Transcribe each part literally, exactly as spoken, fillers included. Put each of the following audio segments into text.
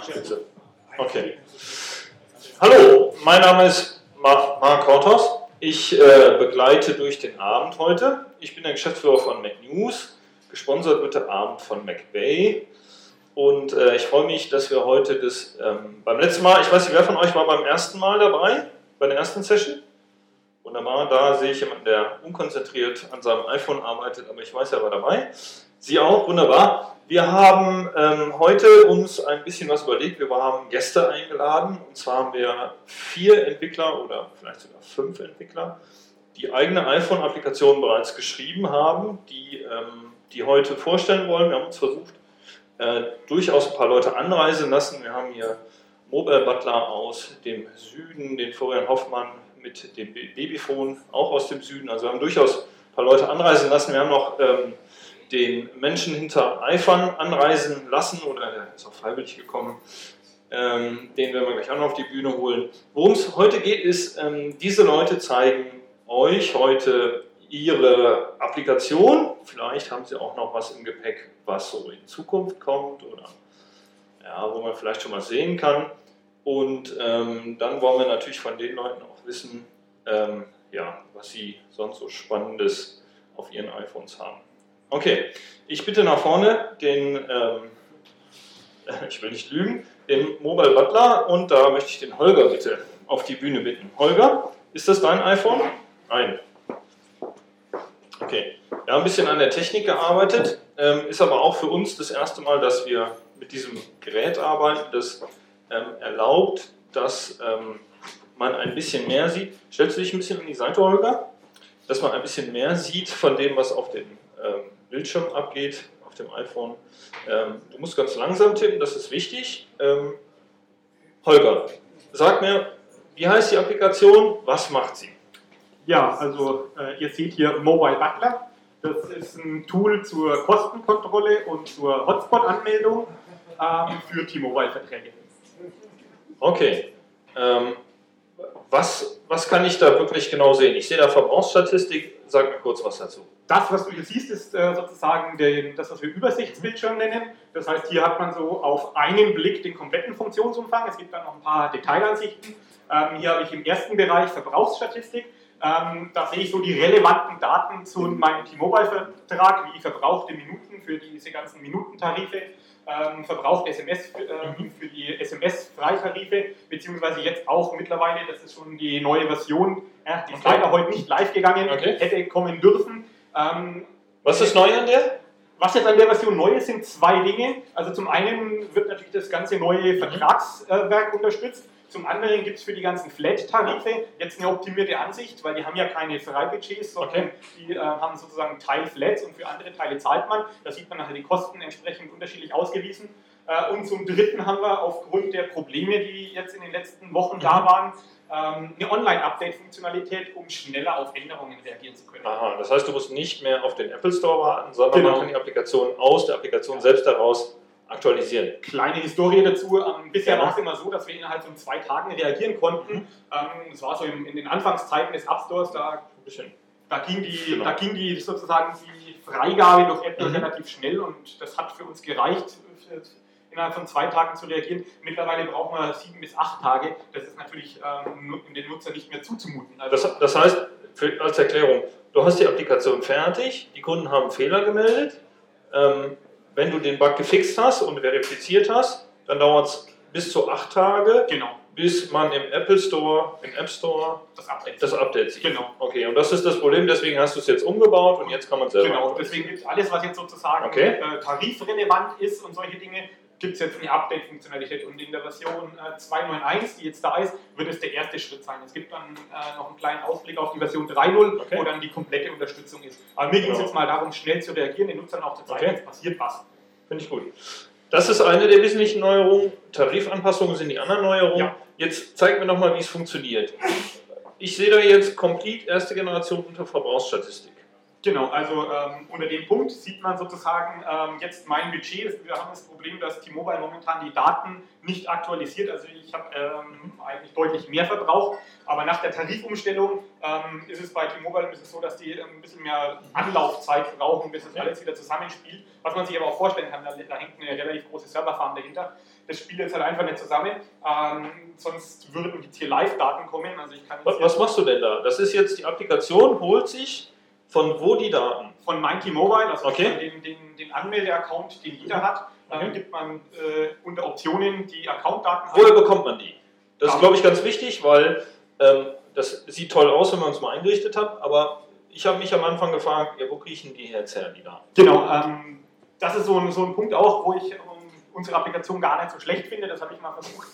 Bitte. Okay. Hallo, mein Name ist Mark, Mark Hortos. Ich äh, begleite durch den Abend heute. Ich bin der Geschäftsführer von MacNews. Gesponsert wird der Abend von MacBay. Und äh, ich freue mich, dass wir heute das ähm, beim letzten Mal, ich weiß nicht, wer von euch war beim ersten Mal dabei, bei der ersten Session? Wunderbar, da sehe ich jemanden, der unkonzentriert an seinem iPhone arbeitet, aber ich weiß, er war dabei. Sie auch, wunderbar. Wir haben ähm, heute uns ein bisschen was überlegt. Wir haben Gäste eingeladen, und zwar haben wir vier Entwickler oder vielleicht sogar fünf Entwickler, die eigene iPhone-Applikationen bereits geschrieben haben, die, ähm, die heute vorstellen wollen. Wir haben uns versucht, äh, durchaus ein paar Leute anreisen lassen. Wir haben hier Mobile Butler aus dem Süden, den Florian Hoffmann mit dem Babyphone, auch aus dem Süden. Also wir haben durchaus ein paar Leute anreisen lassen. Wir haben noch ähm, den Menschen hinter iPhone anreisen lassen, oder der ist auch freiwillig gekommen. Ähm, den werden wir gleich auch noch auf die Bühne holen. Worum es heute geht, ist, ähm, diese Leute zeigen euch heute ihre Applikation. Vielleicht haben sie auch noch was im Gepäck, was so in Zukunft kommt oder ja, wo man vielleicht schon mal sehen kann. Und ähm, dann wollen wir natürlich von den Leuten auch wissen, ähm, ja, was sie sonst so Spannendes auf ihren iPhones haben. Okay, ich bitte nach vorne den, ähm, ich will nicht lügen, den Mobile Butler, und da möchte ich den Holger bitte auf die Bühne bitten. Holger, ist das dein iPhone? Nein. Okay, wir haben ein bisschen an der Technik gearbeitet, ähm, ist aber auch für uns das erste Mal, dass wir mit diesem Gerät arbeiten, das ähm, erlaubt, dass ähm, man ein bisschen mehr sieht. Stellst du dich ein bisschen an die Seite, Holger? Dass man ein bisschen mehr sieht von dem, was auf dem ähm, Bildschirm abgeht, auf dem iPhone. Ähm, du musst ganz langsam tippen, das ist wichtig. Ähm, Holger, sag mir, wie heißt die Applikation, was macht sie? Ja, also äh, ihr seht hier Mobile Butler. Das ist ein Tool zur Kostenkontrolle und zur Hotspot-Anmeldung ähm, für T-Mobile-Verträge. Okay. Ähm, was, was kann ich da wirklich genau sehen? Ich sehe da Verbrauchsstatistik. Sag mir kurz was dazu. Das, was du hier siehst, ist äh, sozusagen den, das, was wir Übersichtsbildschirm nennen. Das heißt, hier hat man so auf einen Blick den kompletten Funktionsumfang. Es gibt dann noch ein paar Detailansichten. Ähm, hier habe ich im ersten Bereich Verbrauchsstatistik. Ähm, da sehe ich so die relevanten Daten zu meinem T-Mobile-Vertrag, wie verbrauchte Minuten für diese ganzen Minutentarife, ähm, verbraucht S M S ähm, für die S M S-Freitarife, beziehungsweise jetzt auch mittlerweile, das ist schon die neue Version, äh, die ist okay. Leider heute nicht live gegangen, okay. Hätte kommen dürfen. Ähm, Was ist neu an der? Was jetzt an der Version neu ist, sind zwei Dinge. Also zum einen wird natürlich das ganze neue Vertragswerk äh, unterstützt. Zum anderen gibt es für die ganzen Flat-Tarife jetzt eine optimierte Ansicht, weil die haben ja keine Freibudgets, sondern okay. die äh, haben sozusagen Teil-Flats und für andere Teile zahlt man. Da sieht man nachher die Kosten entsprechend unterschiedlich ausgewiesen. Äh, und zum dritten haben wir aufgrund der Probleme, die jetzt in den letzten Wochen mhm. da waren, ähm, eine Online-Update-Funktionalität, um schneller auf Änderungen reagieren zu können. Aha, das heißt, du musst nicht mehr auf den Apple Store warten, sondern genau. man kann die Applikation aus der Applikation selbst heraus aktualisieren. Kleine Historie dazu. Ähm, bisher ja. war es immer so, dass wir innerhalb von zwei Tagen reagieren konnten. Mhm. Ähm, das war so in, in den Anfangszeiten des App Stores, da, da, ging, die, genau. da ging die sozusagen die Freigabe durch Apple mhm. relativ schnell, und das hat für uns gereicht, für, innerhalb von zwei Tagen zu reagieren. Mittlerweile brauchen wir sieben bis acht Tage. Das ist natürlich ähm, den Nutzer nicht mehr zuzumuten. Also das, das heißt, für, als Erklärung, du hast die Applikation fertig, die Kunden haben Fehler gemeldet. Ähm, Wenn du den Bug gefixt hast und verifiziert hast, dann dauert es bis zu acht Tage, genau. bis man im Apple Store, im App Store das Update, das Update sieht. Genau. Okay, und das ist das Problem, deswegen hast du es jetzt umgebaut und jetzt kann man es selber. Genau, deswegen gibt es alles, was jetzt sozusagen okay. äh, tarifrelevant ist und solche Dinge, gibt es jetzt eine Update-Funktionalität, und in der Version äh, zwei Punkt neun Punkt eins, die jetzt da ist, wird es der erste Schritt sein. Es gibt dann äh, noch einen kleinen Ausblick auf die Version drei Punkt null, okay. wo dann die komplette Unterstützung ist. Aber mir ging es genau. jetzt mal darum, schnell zu reagieren, den Nutzern auch zu zeigen, okay. jetzt passiert was. Finde ich gut. Das ist eine der wesentlichen Neuerungen. Tarifanpassungen sind die anderen Neuerungen. Ja. Jetzt zeig mir nochmal, wie es funktioniert. Ich sehe da jetzt Complete erste Generation unter Verbrauchsstatistik. Genau, also ähm, unter dem Punkt sieht man sozusagen ähm, jetzt mein Budget. Wir haben das Problem, dass T-Mobile momentan die Daten nicht aktualisiert. Also ich habe ähm, eigentlich deutlich mehr Verbrauch, aber nach der Tarifumstellung ähm, ist es bei T-Mobile ist es so, dass die ähm, ein bisschen mehr Anlaufzeit brauchen, bis das alles wieder zusammenspielt. Was man sich aber auch vorstellen kann, da, da hängt eine relativ große Serverfarm dahinter. das spielt jetzt halt einfach nicht zusammen. Ähm, sonst würden jetzt hier Live-Daten kommen. Also ich kann was, was machst du denn da? Das ist jetzt die Applikation, holt sich von wo die Daten? Von mein T-Mobile, also okay. den, den, den Anmelde-Account, den jeder hat. Dann okay. gibt man äh, unter Optionen die Account-Daten. Woher bekommt man die? Das ist, glaube ich, ganz wichtig, weil ähm, das sieht toll aus, wenn man es mal eingerichtet hat, aber ich habe mich am Anfang gefragt, ja, wo kriechen die jetzt her, die Daten? Genau, ähm, das ist so ein, so ein Punkt auch, wo ich ähm, unsere Applikation gar nicht so schlecht finde, das habe ich mal versucht.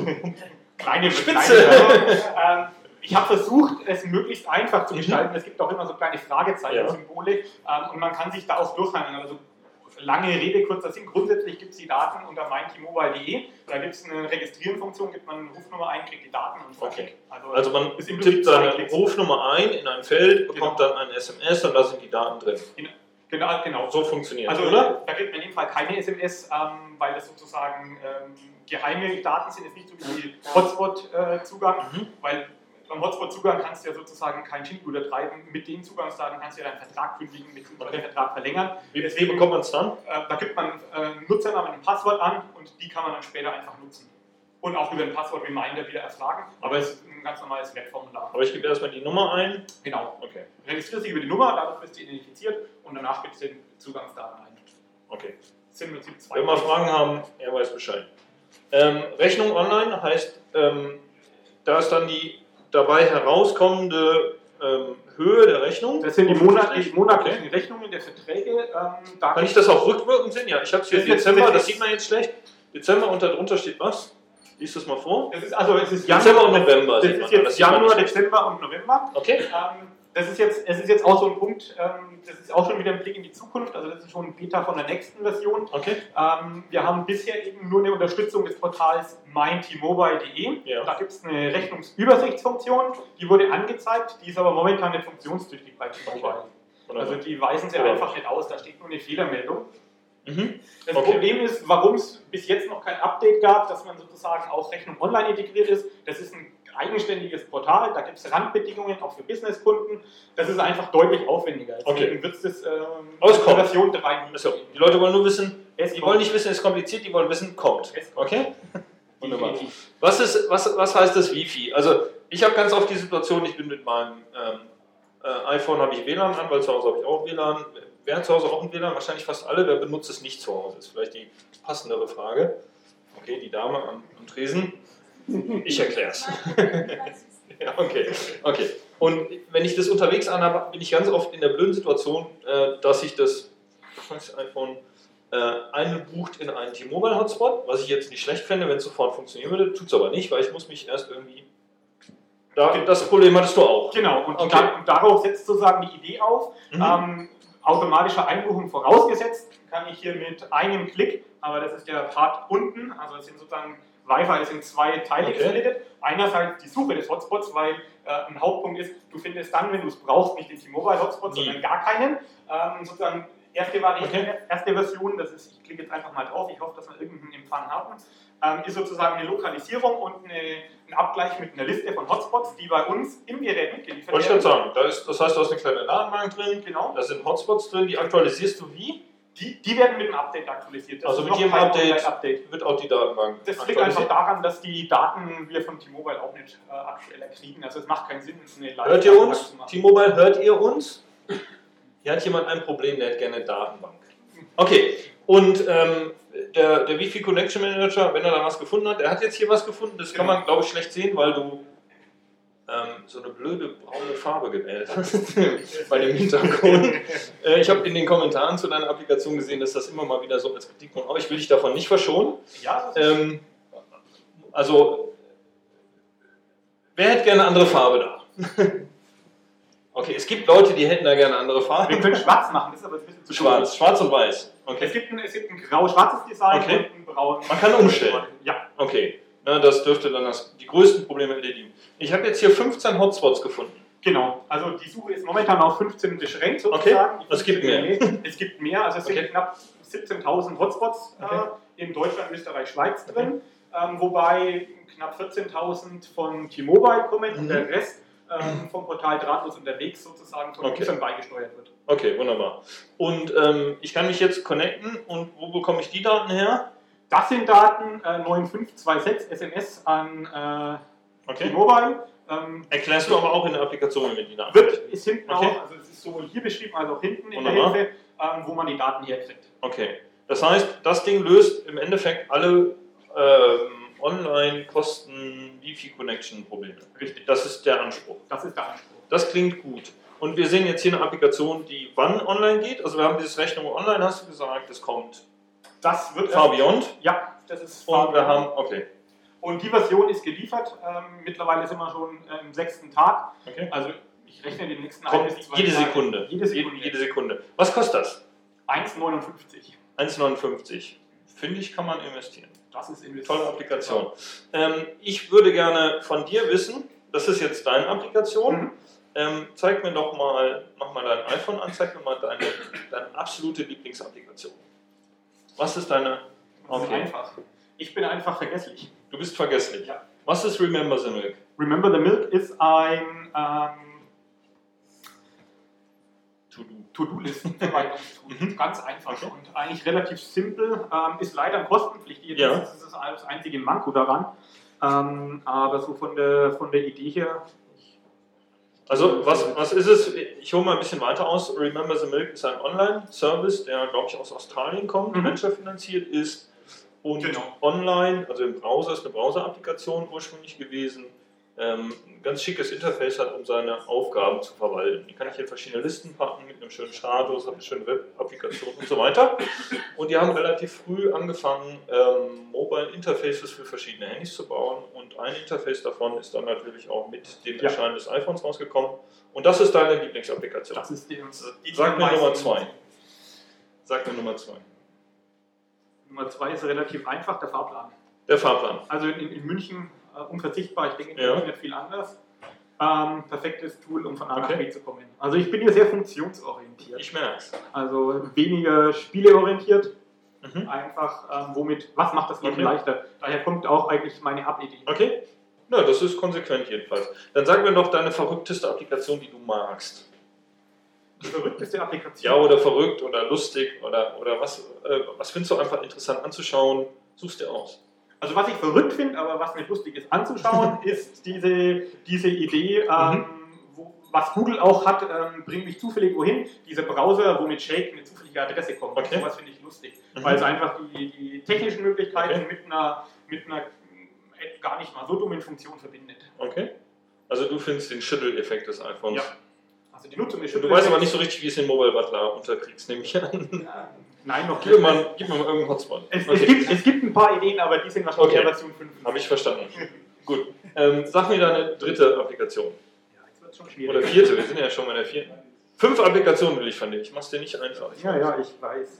kleine Spitze! Kleine, ähm, ich habe versucht, es möglichst einfach zu gestalten. Mhm. Es gibt auch immer so kleine Fragezeichen-Symbole ja. ähm, und man kann sich da auch durchhangeln. Also, lange Rede, kurzer Sinn. Grundsätzlich gibt es die Daten unter mein T Mobile punkt de. Da gibt es eine Registrieren-Funktion, gibt man eine Rufnummer ein, kriegt die Daten und okay. Also, also man tippt seine Rufnummer ein in ein Feld, bekommt genau. dann ein S M S und da sind die Daten drin. Genau, genau. So funktioniert es, also, oder? Da kriegt man in dem Fall keine S M S, ähm, weil das sozusagen ähm, geheime Daten sind, jetzt nicht so wie Hotspot-Zugang, äh, mhm. weil beim Hotspot-Zugang kannst du ja sozusagen kein Schindluder treiben. Mit den Zugangsdaten kannst du ja deinen Vertrag kündigen, mit okay. den Vertrag verlängern. Wie Deswegen bekommt man es dann? Äh, da gibt man äh, Nutzernamen und ein Passwort an und die kann man dann später einfach nutzen. Und auch über ein Passwort-Reminder wieder erfragen. Aber es ist ein ganz normales Webformular. Aber ich gebe erstmal die Nummer ein? Genau. Okay. Registrierst dich über die Nummer, dadurch wirst du identifiziert und danach gibst du den Zugangsdaten ein. Okay. Das sind im Prinzip zwei. Wenn wir Fragen haben, er weiß Bescheid. Ähm, Rechnung online heißt, ähm, da ist dann die dabei herauskommende ähm, Höhe der Rechnung. Das sind die monatlichen, monatlichen okay. Rechnungen der Verträge. Ähm, da Kann ich das auch rückwirkend sehen? Ja, ich habe es hier Dezember, das sieht man jetzt schlecht. Dezember und darunter steht was? Lies das mal vor. Das ist also es ist Dezember Januar, und November. Das ist jetzt das Januar, Dezember und November. Okay. Ähm, das ist jetzt, es ist jetzt auch so ein Punkt, ähm, das ist auch schon wieder ein Blick in die Zukunft, also das ist schon ein Beta von der nächsten Version. Okay. Ähm, wir haben bisher eben nur eine Unterstützung des Portals mein T Mobile punkt de. Ja. Da gibt es eine Rechnungsübersichtsfunktion, die wurde angezeigt, die ist aber momentan nicht funktionstüchtig bei T Mobile. Okay. Also die weisen sie einfach nicht aus, da steht nur eine Fehlermeldung. Mhm. Das okay. Problem ist, warum es bis jetzt noch kein Update gab, dass man sozusagen auch Rechnung online integriert ist. Das ist ein eigenständiges Portal, da gibt es Randbedingungen auch für Businesskunden. Das ist einfach deutlich aufwendiger. Deswegen okay. wird es das ähm, Auskommen. Version drei. Also, die Leute wollen nur wissen, es die kommt. wollen nicht wissen, es ist kompliziert, die wollen wissen, kommt. Okay? Wunderbar. Was, ist, was, was heißt das Wifi? Also ich habe ganz oft die Situation, ich bin mit meinem ähm, äh, iPhone, habe ich W L A N an, weil zu Hause habe ich auch W L A N. Wer hat zu Hause auch ein W L A N? Wahrscheinlich fast alle. Wer benutzt es nicht zu Hause? Das ist vielleicht die passendere Frage. Okay, die Dame am, am Tresen. Ich erkläre es. Ja, okay. okay. Und wenn ich das unterwegs anhabe, bin ich ganz oft in der blöden Situation, äh, dass ich das, das iPhone äh, einbucht in einen T Mobile Hotspot, was ich jetzt nicht schlecht fände, wenn es sofort funktionieren würde. Tut es aber nicht, weil ich muss mich erst irgendwie... Da, das Problem hattest du auch. Genau, und, okay. da, und darauf setzt sozusagen die Idee auf. Mhm. Ähm, automatische Einbuchung vorausgesetzt, kann ich hier mit einem Klick, aber das ist der Part unten, also das sind sozusagen Wi-Fi, das sind zwei Teile okay. gesplittet. Einerseits die Suche des Hotspots, weil äh, ein Hauptpunkt ist, du findest dann, wenn du es brauchst, nicht den T Mobile Hotspot, sondern gar keinen. Ähm, sozusagen erste Variante, okay. erste Version, das ist, ich klicke jetzt einfach mal drauf, ich hoffe, dass wir irgendeinen Empfang haben, ähm, ist sozusagen eine Lokalisierung und eine, ein Abgleich mit einer Liste von Hotspots, die bei uns im Gerät mitgeliefert werden. Wollte ich gerade sagen, da ist, das heißt, du hast eine kleine Datenbank drin, genau. Da sind Hotspots drin, die aktualisierst du wie? Die, die werden mit dem Update aktualisiert. Das also mit jedem Update, Update wird auch die Datenbank Das liegt einfach daran, dass die Daten wir von T Mobile auch nicht äh, aktueller kriegen. Also es macht keinen Sinn, eine Live Hört ihr uns? T Mobile, hört ihr uns? Hier hat jemand ein Problem, der hat gerne eine Datenbank. Okay, und ähm, der, der Wi-Fi Connection Manager, wenn er da was gefunden hat, der hat jetzt hier was gefunden, das kann man, glaube ich, schlecht sehen, weil du ähm, so eine blöde braune Farbe gewählt hast bei dem Hintergrund. äh, ich habe in den Kommentaren zu deiner Applikation gesehen, dass das immer mal wieder so als Kritik kommt, aber ich will dich davon nicht verschonen. Ja, ähm, also, wer hätte gerne eine andere Farbe da? Okay, es gibt Leute, die hätten da gerne andere Farben. Wir können schwarz machen, das ist aber ein bisschen zu schwarz. Cool. Schwarz und weiß. Okay. Es gibt ein, es gibt ein grau-schwarzes Design okay. und ein braun. Man kann umstellen. Ja. Okay, na, das dürfte dann das, die größten Probleme erledigen. Ich habe jetzt hier fünfzehn Hotspots gefunden. Genau, also die Suche ist momentan auf fünfzehn beschränkt sozusagen. Okay, es gibt mehr. Es gibt mehr, also es sind okay. knapp siebzehntausend Hotspots okay. äh, in Deutschland, Österreich, Schweiz drin, okay. ähm, wobei knapp vierzehntausend von T Mobile kommen mhm. und der Rest ähm, vom Portal Drahtlos unterwegs sozusagen von okay. Usern beigesteuert wird. Okay, wunderbar. Und ähm, ich kann mich jetzt connecten und wo bekomme ich die Daten her? Das sind Daten äh, neun fünf zwei sechs S M S an äh, Okay. T-Mobile. Ähm, Erklärst du aber auch in der Applikation, wenn die Daten wird ist hinten Okay. auch, also es ist sowohl hier beschrieben als auch hinten in Wunderbar. der Hilfe, ähm, wo man die Daten herkriegt. Okay. Das heißt, das Ding löst im Endeffekt alle ähm, Online-Kosten-Wifi-Connection-Probleme. Richtig. Das ist der Anspruch. Das ist der Anspruch. Das klingt gut. Und wir sehen jetzt hier eine Applikation, die wann online geht. Also wir haben dieses Rechnung online, hast du gesagt, das kommt Das wird Far erst- Beyond. Ja, das ist Und Far wir Beyond. haben, okay, Und die Version ist geliefert. Ähm, mittlerweile sind wir schon äh, im sechsten Tag. okay. Also ich rechne den nächsten Kommt ein bis zwei jede Tage. Sekunde. Jede Sekunde. Jede, jede Sekunde. Was kostet das? eins neunundfünfzig. eins neunundfünfzig. Finde ich, kann man investieren. Das ist investiert. Tolle Applikation. Ähm, ich würde gerne von dir wissen, das ist jetzt deine Applikation. Mhm. Ähm, zeig mir doch mal, mach mal dein iPhone an, zeig mir mal deine, deine absolute Lieblingsapplikation. Was ist deine? Das ist Okay. einfach. Ich bin einfach vergesslich. Du bist vergesslich. Ja. Was ist Remember the Milk? Remember the Milk ist ein ähm, To-Do. To-Do-Listen-Verwaltungstool. Mhm. Ganz einfach Okay. und eigentlich relativ simpel. Ähm, ist leider kostenpflichtig. Ja. Das ist das einzige Manko daran. Ähm, aber so von der, von der Idee her. Also, was, was ist es? Ich hole mal ein bisschen weiter aus. Remember the Milk ist ein Online-Service, der, glaube ich, aus Australien kommt, Mhm. venture-finanziert ist und Genau. online, also im Browser, ist eine Browser-Applikation ursprünglich gewesen, ähm, ein ganz schickes Interface hat, um seine Aufgaben zu verwalten. Die kann ich in verschiedene Listen packen, mit einem schönen Status, eine schöne Web-Applikation und so weiter. Und die haben relativ früh angefangen, ähm, Mobile Interfaces für verschiedene Handys zu bauen. Und ein Interface davon ist dann natürlich auch mit dem Ja. Erscheinen des iPhones rausgekommen. Und das ist deine Lieblingsapplikation. Das ist die, die Sag mir am Nummer meisten- zwei. Sag mir Nummer zwei. Nummer zwei ist relativ einfach, der Fahrplan. Der Fahrplan. Also in, in München äh, unverzichtbar, ich denke in Ja. München nicht viel anders. Ähm, perfektes Tool, um von A nach Okay. B zu kommen. Also ich bin hier sehr funktionsorientiert. Ich merk's. Also weniger spieleorientiert, Mhm. einfach ähm, womit, was macht das Leben Okay. leichter. Daher kommt auch eigentlich meine App-Idee. Okay? Na, das ist konsequent jedenfalls. Dann sag mir doch deine verrückteste Applikation, die du magst. Die verrückteste Ja, Applikation. oder verrückt oder lustig oder, oder was, äh, was findest du einfach interessant anzuschauen? Suchst dir aus. Also was ich verrückt finde, aber was nicht lustig ist anzuschauen, ist diese, diese Idee, ähm, Mhm. wo, was Google auch hat, ähm, bringt mich zufällig wohin. Dieser Browser, wo mit Shake eine zufällige Adresse kommt. Okay. Sowas finde ich lustig. Mhm. Weil es einfach die, die technischen Möglichkeiten Okay. mit einer, mit einer äh, gar nicht mal so dummen Funktion verbindet. Okay? Also du findest den Schütteleffekt des iPhones. Ja. Also die Nutzung ist Du weißt aber nicht so richtig, wie es den Mobile Butler unterkriegst, nehme ich an. Nein, noch Gib mir mal, gib mir mal irgendeinen Hotspot. Es, es, Okay, gibt, es gibt ein paar Ideen, aber die sind wahrscheinlich Okay. eher Version fünf. habe ich verstanden. Gut. Ähm, sag mir deine dritte Applikation. Ja, jetzt wird es schon schwierig. Oder vierte, wir sind ja schon bei der vierten. Fünf Applikationen will ich von dir. Ich mach's dir nicht einfach. Ich Ja, ja, ich weiß.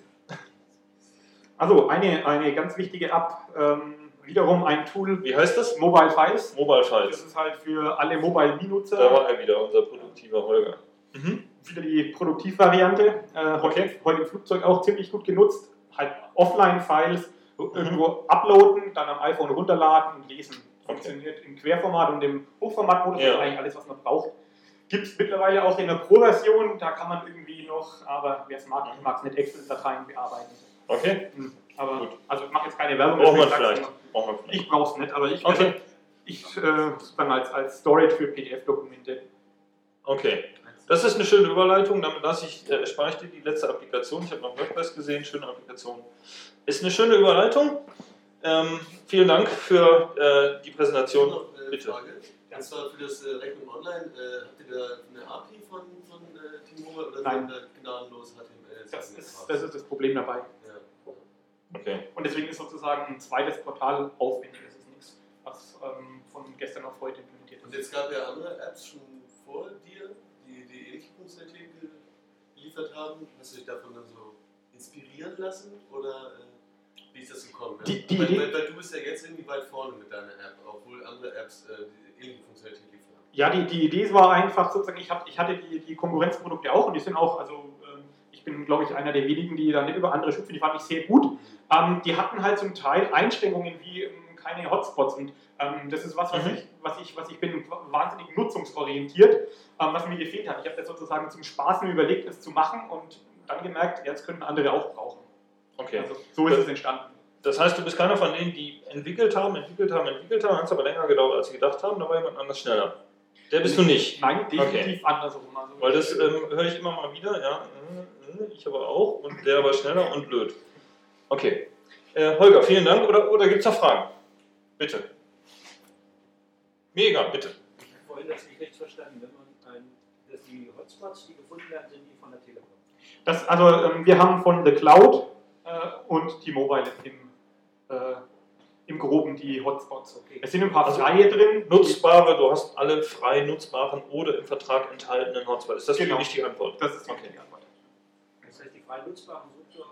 Also, eine, eine ganz wichtige App, ähm, wiederum ein Tool, Wie heißt das? Mobile Files. Mobile Das Files. ist halt für alle Mobile Wii-Nutzer Da war er wieder, unser produktiver Holger. Mhm. wieder die Produktivvariante. Äh, heute, Okay. heute im Flugzeug auch ziemlich gut genutzt. Halt Offline-Files irgendwo uploaden, dann am iPhone runterladen und lesen. Funktioniert im Querformat und im Hochformatmodus, Ja. das ist eigentlich alles, was man braucht. Gibt es mittlerweile auch in der Pro-Version, da kann man irgendwie noch, aber wer es mag, ich mag es nicht, Excel-Dateien bearbeiten. Okay, Hm, Aber, Gut. also ich mache jetzt keine Werbung. braucht man deswegen sag's vielleicht. nur. Braucht man vielleicht. Ich brauche es nicht, aber ich, Okay. also, ich äh, dann als, als Storage für P D F-Dokumente. Okay. Das ist eine schöne Überleitung, damit lasse ich, äh, spare ich dir die letzte Applikation. Ich habe noch WordPress gesehen, schöne Applikation. Ist eine schöne Überleitung. Ähm, vielen Dank für äh, die Präsentation. Noch eine Bitte. Frage. Und zwar für das äh, Rechnung online, äh, habt ihr da eine A P I von, von äh, T-Mobile oder Nein. sind da gnadenlos H T M L? Das ist, das ist das Problem dabei. Ja. Okay. Und deswegen ist sozusagen ein zweites Portal aufwendig. Das ist nichts, was ähm, von gestern auf heute implementiert Und ist. jetzt gab ja andere Apps schon vor dir, die die ähnliche Funktionalität geliefert haben. Hast du dich davon dann so inspirieren lassen oder äh, wie ist das gekommen? Ja? Die- die weil, Idee- weil, weil du bist ja jetzt irgendwie weit vorne mit deiner App, obwohl andere Apps äh, die ähnliche Funktionalität liefern. Ja, die, die Idee war einfach sozusagen, ich, hab, ich hatte die, die Konkurrenzprodukte auch und die sind auch, also ähm, ich bin glaube ich einer der wenigen, die da nicht über andere schützen, die fand ich sehr gut. Ähm, die hatten halt zum Teil Einschränkungen wie ähm, keine Hotspots und ähm, das ist was, was, Mhm. ich, was, ich, was ich bin wahnsinnig nutzungsorientiert, ähm, was mir gefehlt hat. Ich habe das sozusagen zum Spaß mir überlegt, es zu machen und dann gemerkt, ja, das könnten andere auch brauchen. Okay. Also so ist es entstanden. Das heißt, du bist keiner von denen, die entwickelt haben, entwickelt haben, entwickelt haben, hat es aber länger gedauert, als sie gedacht haben, da war jemand anders schneller. Der bist du nicht. Nein, definitiv okay. andersrum. Also Weil das ähm, höre ich immer mal wieder, ja, ich aber auch, und der war schneller und blöd. Okay. Äh, Holger, vielen Dank, oder, oder gibt es noch Fragen? Bitte. Mega, bitte. Ich habe vorhin das nicht recht verstanden, wenn man ein, dass die Hotspots, die gefunden werden, sind die von der Telekom. Das, also ähm, wir haben von The Cloud äh, und T-Mobile im, äh, im Groben die Hotspots. Okay. Es sind ein paar also freie drin. Nutzbare, du hast alle frei nutzbaren oder im Vertrag enthaltenen Hotspots. Ist das genau. die richtige Antwort? Das ist die okay. richtige Antwort. Das heißt, die frei nutzbaren Strukturen.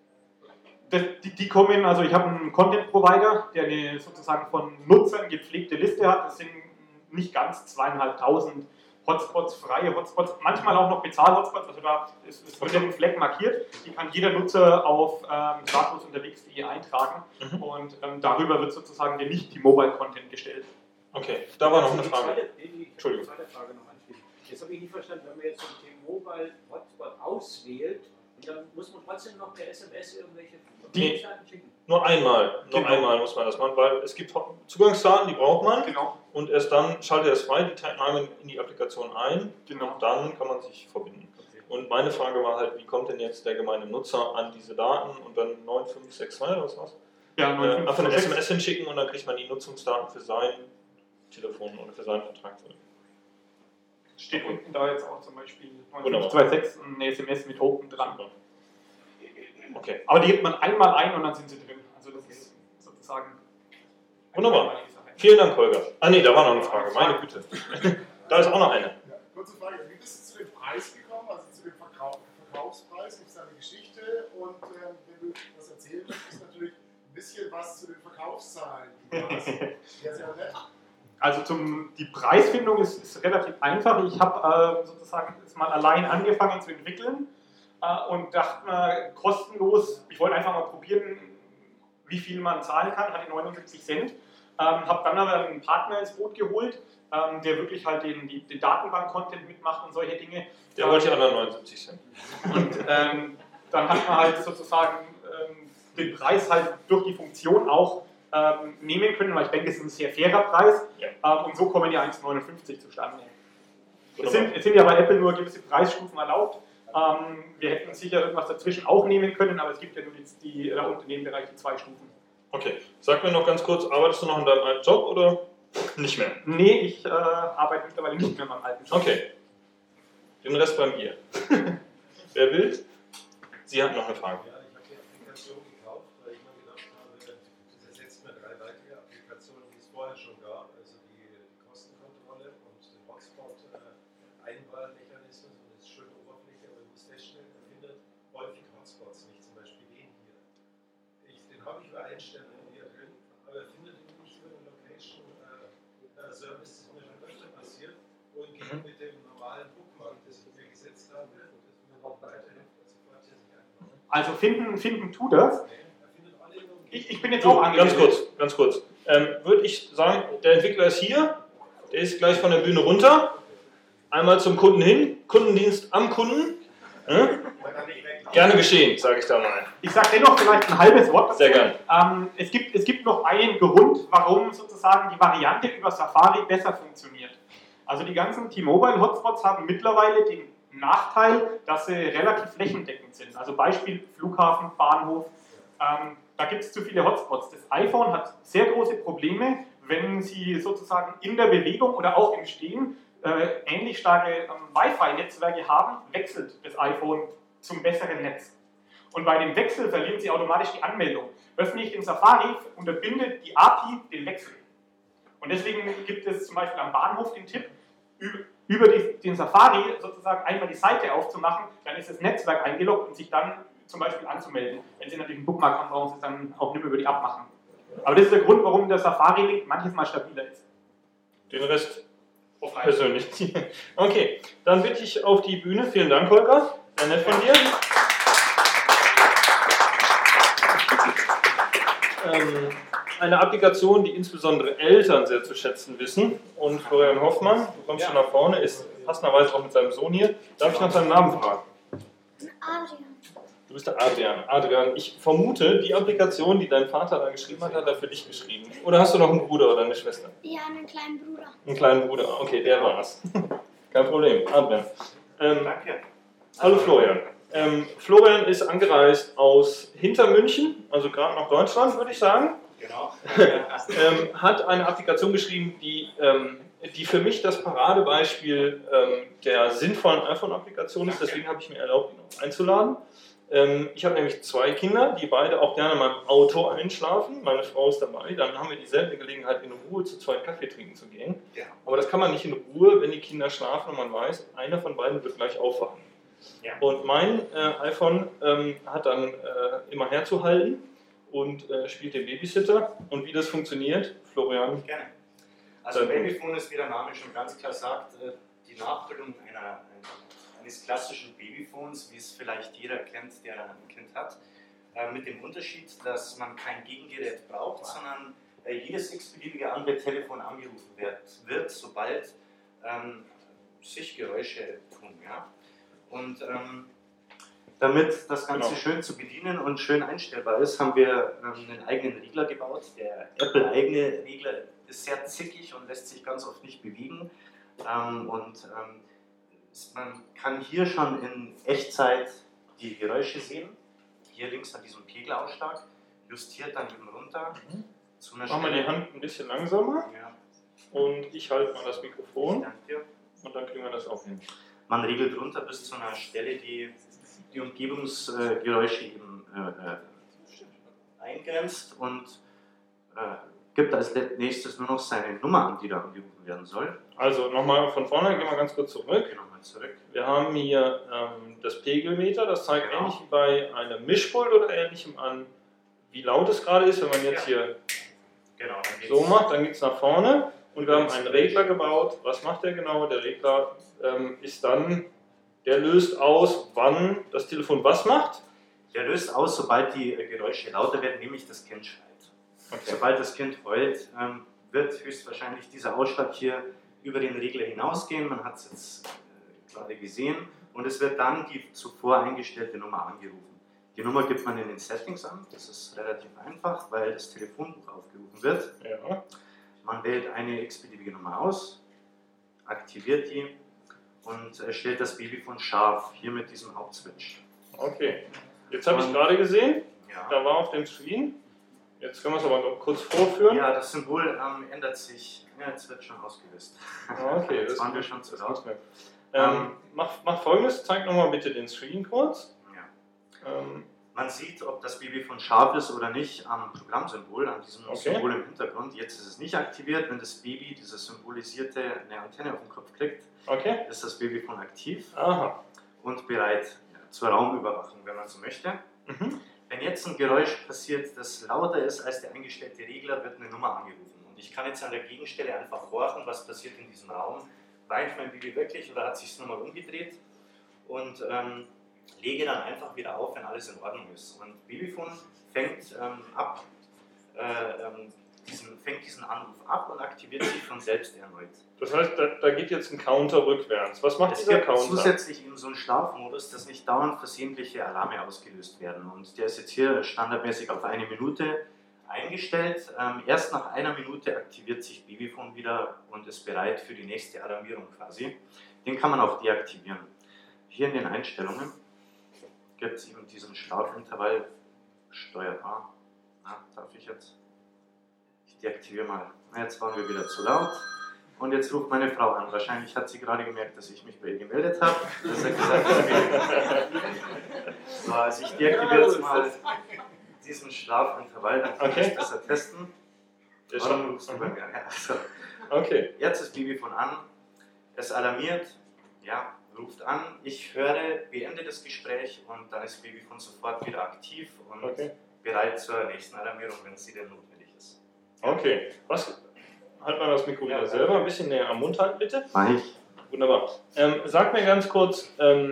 Die, die kommen, also ich habe einen Content-Provider, der eine sozusagen von Nutzern gepflegte Liste hat. Das sind nicht ganz zweieinhalbtausend Hotspots, freie Hotspots, manchmal auch noch Bezahl-Hotspots, also da ist, ist wird ja ein Fleck markiert, die kann jeder Nutzer auf ähm, statusunterwegs punkt de eintragen mhm. und ähm, darüber wird sozusagen der Nicht-T-Mobile-Content gestellt. Okay, da war noch eine Frage. Zweite, die, Entschuldigung. Zweite Frage noch anschließen. Jetzt habe ich nicht verstanden, wenn man jetzt so einen T-Mobile-Hotspot auswählt, und dann muss man trotzdem noch per S M S irgendwelche die, Daten schicken. Nur einmal, nur genau. einmal muss man das machen, weil es gibt Zugangsdaten, die braucht man genau. und erst dann schaltet er es frei, die teilt man in die Applikation ein genau. und dann kann man sich verbinden. Okay. Und meine Frage war halt, wie kommt denn jetzt der gemeine Nutzer an diese Daten und dann neun fünf sechs zwei oder was war's? Ja, neun fünf sechs zwei. Äh, einfach eine S M S hinschicken und dann kriegt man die Nutzungsdaten für sein Telefon oder für seinen Vertrag. Steht unten da jetzt auch zum Beispiel neun fünf zwei sechs eine S M S mit Open dran. Okay. Aber die gibt man einmal ein und dann sind sie drin. Also das ist sozusagen... Wunderbar. Vielen Dank, Holger. Ah ne, da war noch eine Frage. Meine Güte. Da ist auch noch eine. Ja, kurze Frage. Wie bist du zu dem Preis gekommen, also zu dem Verkauf, Verkaufspreis? Gibt es da eine Geschichte? Und ähm, wenn du das erzählen möchtest, natürlich ein bisschen was zu den Verkaufszahlen. Ja, sehr nett. Also zum, die Preisfindung ist, ist relativ einfach. Ich habe äh, sozusagen das mal allein angefangen zu entwickeln äh, und dachte mir, kostenlos, ich wollte einfach mal probieren, wie viel man zahlen kann, hatte neunundsiebzig Cent. Ähm, habe dann aber einen Partner ins Boot geholt, ähm, der wirklich halt den, die, den Datenbank-Content mitmacht und solche Dinge. Der wollte die anderen neunundsiebzig Cent. Und ähm, dann hat man halt sozusagen ähm, den Preis halt durch die Funktion auch ähm, nehmen können, weil ich denke, es ist ein sehr fairer Preis. Ja. Ähm, und so kommen die eins neunundfünfzig zustande. Es sind, es sind ja bei Apple nur gewisse Preisstufen erlaubt. Ähm, wir hätten sicher irgendwas dazwischen auch nehmen können, aber es gibt ja nur die, die da unten in dem Bereich die zwei Stufen. Okay, sag mir noch ganz kurz, arbeitest du noch in deinem alten Job oder nicht mehr? Nee, ich äh, arbeite mittlerweile nicht mehr in meinem alten Job. Okay, den Rest bei mir. Wer will? Sie hat noch eine Frage. Ja, ich habe die Applikation gekauft, weil ich mal gedacht habe, das ersetzt mir drei weitere Applikationen, die es vorher schon gab, also die, die Kostenkontrolle und den Hotspot-Einwahlmechanismus und das ist schöne Oberfläche, aber ich muss feststellen, er findet häufig Hotspots nicht, zum Beispiel den hier. Ich, den habe ich über Einstellungen hier drin, aber er findet ihn nicht über den Location-Service, das ist mir schon öfter passiert, wohingegen mit dem normalen Bookmark, das ich mir gesetzt habe, das mir auch weiterhilft, also quasi sich einfach. Also finden, finden tut das. Ich, ich bin jetzt So, auch angemeldet. ganz kurz, ganz kurz. Ähm, Würde ich sagen, der Entwickler ist hier, der ist gleich von der Bühne runter, einmal zum Kunden hin, Kundendienst am Kunden. Äh? Gerne geschehen, sage ich da mal. Ich sage dennoch vielleicht ein halbes Wort dazu. Sehr gern. Ähm, es, gibt, es gibt noch einen Grund, warum sozusagen die Variante über Safari besser funktioniert. Also die ganzen T-Mobile-Hotspots haben mittlerweile den Nachteil, dass sie relativ flächendeckend sind. Also Beispiel Flughafen, Bahnhof. Ähm, da gibt es zu viele Hotspots. Das iPhone hat sehr große Probleme, wenn Sie sozusagen in der Bewegung oder auch im Stehen äh, ähnlich starke ähm, Wi-Fi-Netzwerke haben, wechselt das iPhone zum besseren Netz. Und bei dem Wechsel verlieren Sie automatisch die Anmeldung. Öffne ich den Safari, unterbindet die A P I den Wechsel. Und deswegen gibt es zum Beispiel am Bahnhof den Tipp, über die, den Safari sozusagen einmal die Seite aufzumachen, dann ist das Netzwerk eingeloggt und sich dann zum Beispiel anzumelden. Wenn Sie natürlich einen Bookmark haben, brauchen Sie es dann auch nicht mehr über die App machen. Aber das ist der Grund, warum der Safari-Link manches Mal stabiler ist. Den Rest auf persönlich. Okay, dann bitte ich auf die Bühne. Vielen Dank, Holger. Sehr nett von dir. Ähm, eine Applikation, die insbesondere Eltern sehr zu schätzen wissen. Und Florian Hoffmann, du kommst ja schon nach vorne, ist passenderweise auch mit seinem Sohn hier. Darf ich nach seinem Namen fragen? Adrian. Du bist der Adrian. Adrian, ich vermute, die Applikation, die dein Vater da geschrieben hat, hat er für dich geschrieben. Oder hast du noch einen Bruder oder eine Schwester? Ja, einen kleinen Bruder. Einen kleinen Bruder, okay, der war's. Kein Problem, Adrian. Ähm, Danke. hallo Florian. Ähm, Florian ist angereist aus Hintermünchen, also gerade nach Deutschland, würde ich sagen. Genau. ähm, hat eine Applikation geschrieben, die, ähm, die für mich das Paradebeispiel ähm, der sinnvollen iPhone-Applikation ist. Deswegen habe ich mir erlaubt, ihn auch einzuladen. Ähm, ich habe nämlich zwei Kinder, die beide auch gerne mal im Auto einschlafen. Meine Frau ist dabei. Dann haben wir die seltene Gelegenheit, in Ruhe zu zweit Kaffee trinken zu gehen. Ja. Aber das kann man nicht in Ruhe, wenn die Kinder schlafen und man weiß, einer von beiden wird gleich aufwachen. Ja. Und mein äh, iPhone ähm, hat dann äh, immer herzuhalten und äh, spielt den Babysitter. Und wie das funktioniert, Florian? Gerne. Also Babyphone ist, wie der Name schon ganz klar sagt, die Nachbildung einer, eines klassischen Babyphones, wie es vielleicht jeder kennt, der ein Kind hat. Mit dem Unterschied, dass man kein Gegengerät braucht, sondern jedes x-beliebige andere Telefon angerufen wird, wird sobald ähm, sich Geräusche tun. Ja? Und ähm, damit das Ganze genau. schön zu bedienen und schön einstellbar ist, haben wir ähm, einen eigenen Regler gebaut. Der Apple-eigene Regler ist sehr zickig und lässt sich ganz oft nicht bewegen. Ähm, und ähm, man kann hier schon in Echtzeit die Geräusche sehen. Hier links an diesem Pegelausschlag, justiert dann eben runter. Mhm. Zu einer Machen wir die Hand ein bisschen langsamer Ja. und ich halte mal das Mikrofon Danke dir. und dann kriegen wir das auch hin. Man regelt runter bis zu einer Stelle, die die Umgebungsgeräusche eben äh, eingrenzt und äh, gibt als nächstes nur noch seine Nummer an, die da angerufen werden soll. Also nochmal von vorne, gehen wir ganz kurz zurück. Gehen wir mal zurück. Wir haben hier ähm, das Pegelmeter, das zeigt Genau. ähnlich wie bei einem Mischpult oder ähnlichem an, wie laut es gerade ist. Wenn man jetzt Ja. hier Genau, dann geht's. so macht, dann geht es nach vorne und wir haben einen Regler gebaut. Was macht der genau? Der Regler ähm, ist dann, der löst aus, wann das Telefon was macht. Der löst aus, sobald die äh, Geräusche lauter werden, nämlich das Kind schreit. Okay. Sobald das Kind heult, ähm, wird höchstwahrscheinlich dieser Ausschlag hier über den Regler hinausgehen. Man hat es jetzt äh, gerade gesehen und es wird dann die zuvor eingestellte Nummer angerufen. Die Nummer gibt man in den Settings an. Das ist relativ einfach, weil das Telefonbuch aufgerufen wird. Ja. Man wählt eine x-beliebige Nummer aus, aktiviert die und äh, stellt das Babyphone scharf, hier mit diesem Hauptswitch. Okay. Jetzt habe ich Und- gerade gesehen, Ja. da war auf dem Screen. Jetzt können wir es aber noch kurz vorführen. Ja, das Symbol ähm, ändert sich. Ja, jetzt wird schon ausgelöst. Ah, okay, jetzt das waren wir ist- schon zu das laut. ist mehr. Ähm, mach, mach folgendes, zeig nochmal bitte den Screen kurz. Ja. Ähm, Man sieht, ob das Babyphone scharf ist oder nicht am Programmsymbol, an diesem Okay. Symbol im Hintergrund. Jetzt ist es nicht aktiviert. Wenn das Baby, dieses symbolisierte, eine Antenne auf den Kopf kriegt, okay. ist das Babyphone aktiv Aha. und bereit ja, zur Raumüberwachung, wenn man so möchte. Mhm. Wenn jetzt ein Geräusch passiert, das lauter ist als der eingestellte Regler, wird eine Nummer angerufen. Und ich kann jetzt an der Gegenstelle einfach horchen, was passiert in diesem Raum. Weint mein Baby wirklich oder hat sich es nochmal umgedreht? Und ähm, lege dann einfach wieder auf, wenn alles in Ordnung ist. Und Babyphone fängt, ähm, ab, äh, ähm, diesen, fängt diesen Anruf ab und aktiviert sich von selbst erneut. Das heißt, da, da geht jetzt ein Counter rückwärts. Was macht Es dieser gibt Counter? zusätzlich eben so einen Schlafmodus, dass nicht dauernd versehentliche Alarme ausgelöst werden. Und der ist jetzt hier standardmäßig auf eine Minute eingestellt. Ähm, erst nach einer Minute aktiviert sich Babyphone wieder und ist bereit für die nächste Alarmierung quasi. Den kann man auch deaktivieren. Hier in den Einstellungen gibt es eben diesen Schlafintervall steuerbar. Na, darf ich jetzt? Ich deaktiviere mal. Na, jetzt waren wir wieder zu laut. Und jetzt ruft meine Frau an. Wahrscheinlich hat sie gerade gemerkt, dass ich mich bei ihr gemeldet habe. Das hat gesagt, dass wir so, also ich deaktiviere jetzt mal diesen Schlafintervall, dann kann Okay. ich das besser testen. Der Warum Schlaf- rufst du bei mir? Ja, also, Okay. jetzt ist Babyphone an. Es alarmiert. Ja, ruft an. Ich höre, beende das Gespräch und dann ist Babyphone sofort wieder aktiv und Okay. bereit zur nächsten Alarmierung, wenn sie denn notwendig ist. Okay. Was? Halt mal das Mikro Ja, wieder selber ein bisschen näher am Mund halten, bitte. Mach ich. Wunderbar. Ähm, sag mir ganz kurz, ähm,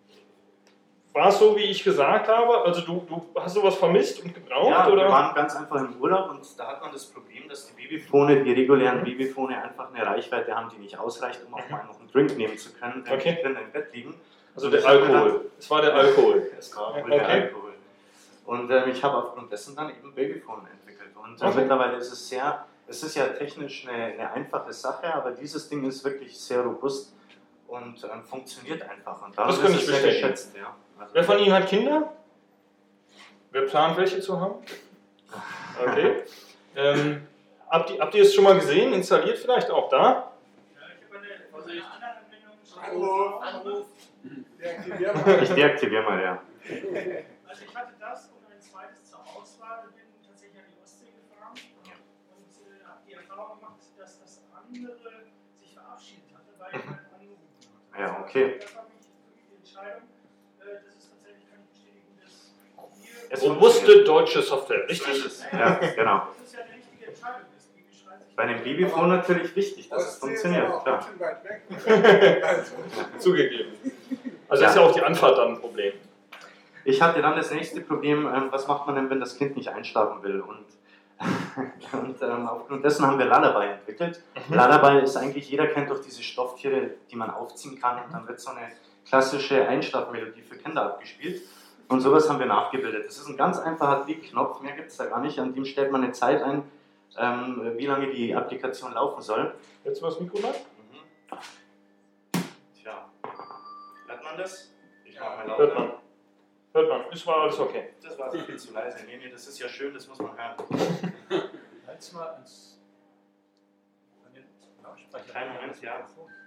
war es so, wie ich gesagt habe? Also du, du hast sowas vermisst und gebraucht? Ja, oder? wir waren ganz einfach im Urlaub und da hat man das Problem, dass die Babyphone, die regulären Babyphone einfach eine Reichweite haben, die nicht ausreicht, um auch mal noch einen Drink nehmen zu können, wenn Okay. die Kinder im Bett liegen. Also der Alkohol. Es war der Alkohol. Es war wohl Okay. der Alkohol. Und ähm, ich habe aufgrund dessen dann eben Babyphone entwickelt. Und äh, Okay. mittlerweile ist es sehr, es ist ja technisch eine, eine einfache Sache, aber dieses Ding ist wirklich sehr robust und ähm, funktioniert einfach. Und darum Das kann ist ich es sehr bestätigen. geschätzt. Ja. Also, Wer von Ihnen hat Kinder? Wer plant, welche zu haben? Okay. ähm, habt, ihr, habt ihr es schon mal gesehen? Installiert vielleicht auch da? Ja, ich habe eine, also eine andere Anwendung schon. Anruf, Anruf. Deaktivieren wir. ich deaktiviere mal, ja. Also ich hatte das und ein zweites zur Auswahl und bin tatsächlich an die Ostsee gefahren und äh, habe die Erfahrung gemacht, dass das andere sich verabschiedet hatte, weil ich einen angerufen hatte. Ja, okay. Das war für mich die Entscheidung. Äh, das ist tatsächlich, kann ich bestätigen, dass hier... Es Robuste deutsche Software, richtig? Ja, genau. Das ist ja eine richtige Entscheidung. Das Baby schreit sich... Bei dem Babyphone natürlich wichtig, dass es Ostsee ist funktioniert. aber auch Klar. ganz schön weit weg. Also, Zugegeben. Also Ja. ist ja auch die Anfahrt dann ein Problem. Ich hatte dann das nächste Problem, ähm, was macht man denn, wenn das Kind nicht einschlafen will? Und, und ähm, aufgrund dessen haben wir Lullaby entwickelt. Mhm. Lullaby ist eigentlich, jeder kennt doch diese Stofftiere, die man aufziehen kann und dann wird so eine klassische Einschlafmelodie für Kinder abgespielt. Und sowas haben wir nachgebildet. Das ist ein ganz einfacher Klickknopf, mehr gibt es da gar nicht. An dem stellt man eine Zeit ein, ähm, wie lange die Applikation laufen soll. Jetzt mal das Mikro nach. Mhm. Tja, hört man das? Ich mach mal Hört lauter. man. Hört man. Ist war alles okay. Das war viel zu leise. Nee, nee, das ist ja schön, das muss man hören. Halt's mal ans, an den Lautsprecher. Kleinen Moment, ja.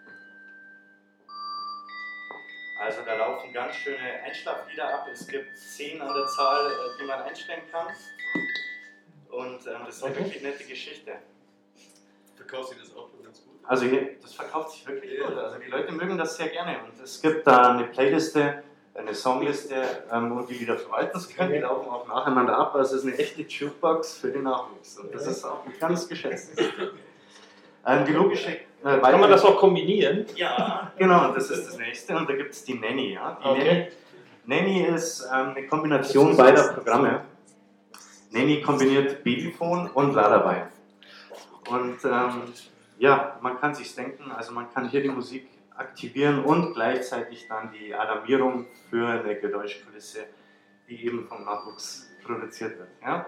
Also da laufen ganz schöne Einschlaflieder ab. Es gibt zehn an der Zahl, äh, die man einstellen kann. Und ähm, das ist eine Okay. wirklich nette Geschichte. Verkaufst du das auch schon ganz gut? Also hier, das verkauft sich wirklich gut. Also die Leute mögen das sehr gerne. Und es gibt da eine Playliste, eine Songliste, ähm, wo die Lieder verwalten können. Die laufen auch nacheinander ab. Also es ist eine echte Jukebox für den Nachwuchs. Und das ist auch ein ganz geschätztes System. Ähm, die logische äh, Kann man das auch kombinieren? Ja, genau, und das ist das nächste. Und da gibt es die Nanny. Ja? Die Okay. Nanny, Nanny ist ähm, eine Kombination beider Programme. Nanny kombiniert Babyphone und Lullaby. Und ähm, ja, man kann sich denken, also man kann hier die Musik aktivieren und gleichzeitig dann die Alarmierung für eine Geräuschkulisse, die eben vom Nachwuchs produziert wird. Ja?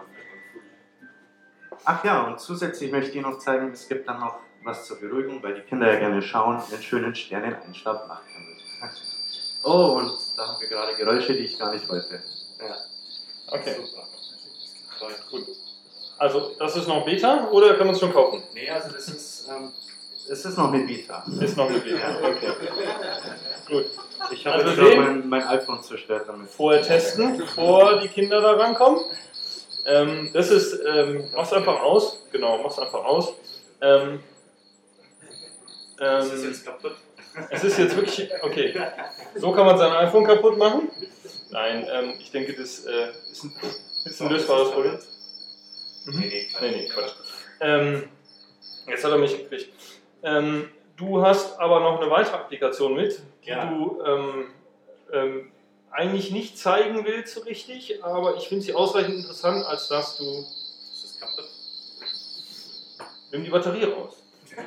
Ach ja, und zusätzlich möchte ich noch zeigen, es gibt dann noch was zur Beruhigung, weil die Kinder ja gerne schauen, in schönen Sternen Einschlaf machen. Oh, und da haben wir gerade Geräusche, die ich gar nicht wollte. Ja. Okay. Super. Toll. Gut. Also, das ist noch Beta oder kann man es schon kaufen? Nee, also das ist, ähm, es ist noch eine Beta. Ist noch eine Beta. Okay. Gut. Ich habe Also jetzt gerade sehen- mein, mein iPhone zerstört damit. Vorher testen, bevor die Kinder da rankommen. Ähm, das ist, ähm, mach's einfach aus. Genau, mach's einfach aus. Ähm, Das ist ähm, jetzt kaputt. es ist jetzt wirklich, okay. So kann man sein iPhone kaputt machen. Nein, ähm, ich denke, das äh, ist, ein, ist ein lösbares Problem. Mhm. Nee, nee, Quatsch. Nee, nee, Quatsch. Ähm, jetzt hat er mich gekriegt. Ähm, du hast aber noch eine weitere Applikation mit, die Ja. du ähm, ähm, eigentlich nicht zeigen willst so richtig, aber ich finde sie ausreichend interessant, als dass du... Ist das kaputt? Nimm die Batterie raus.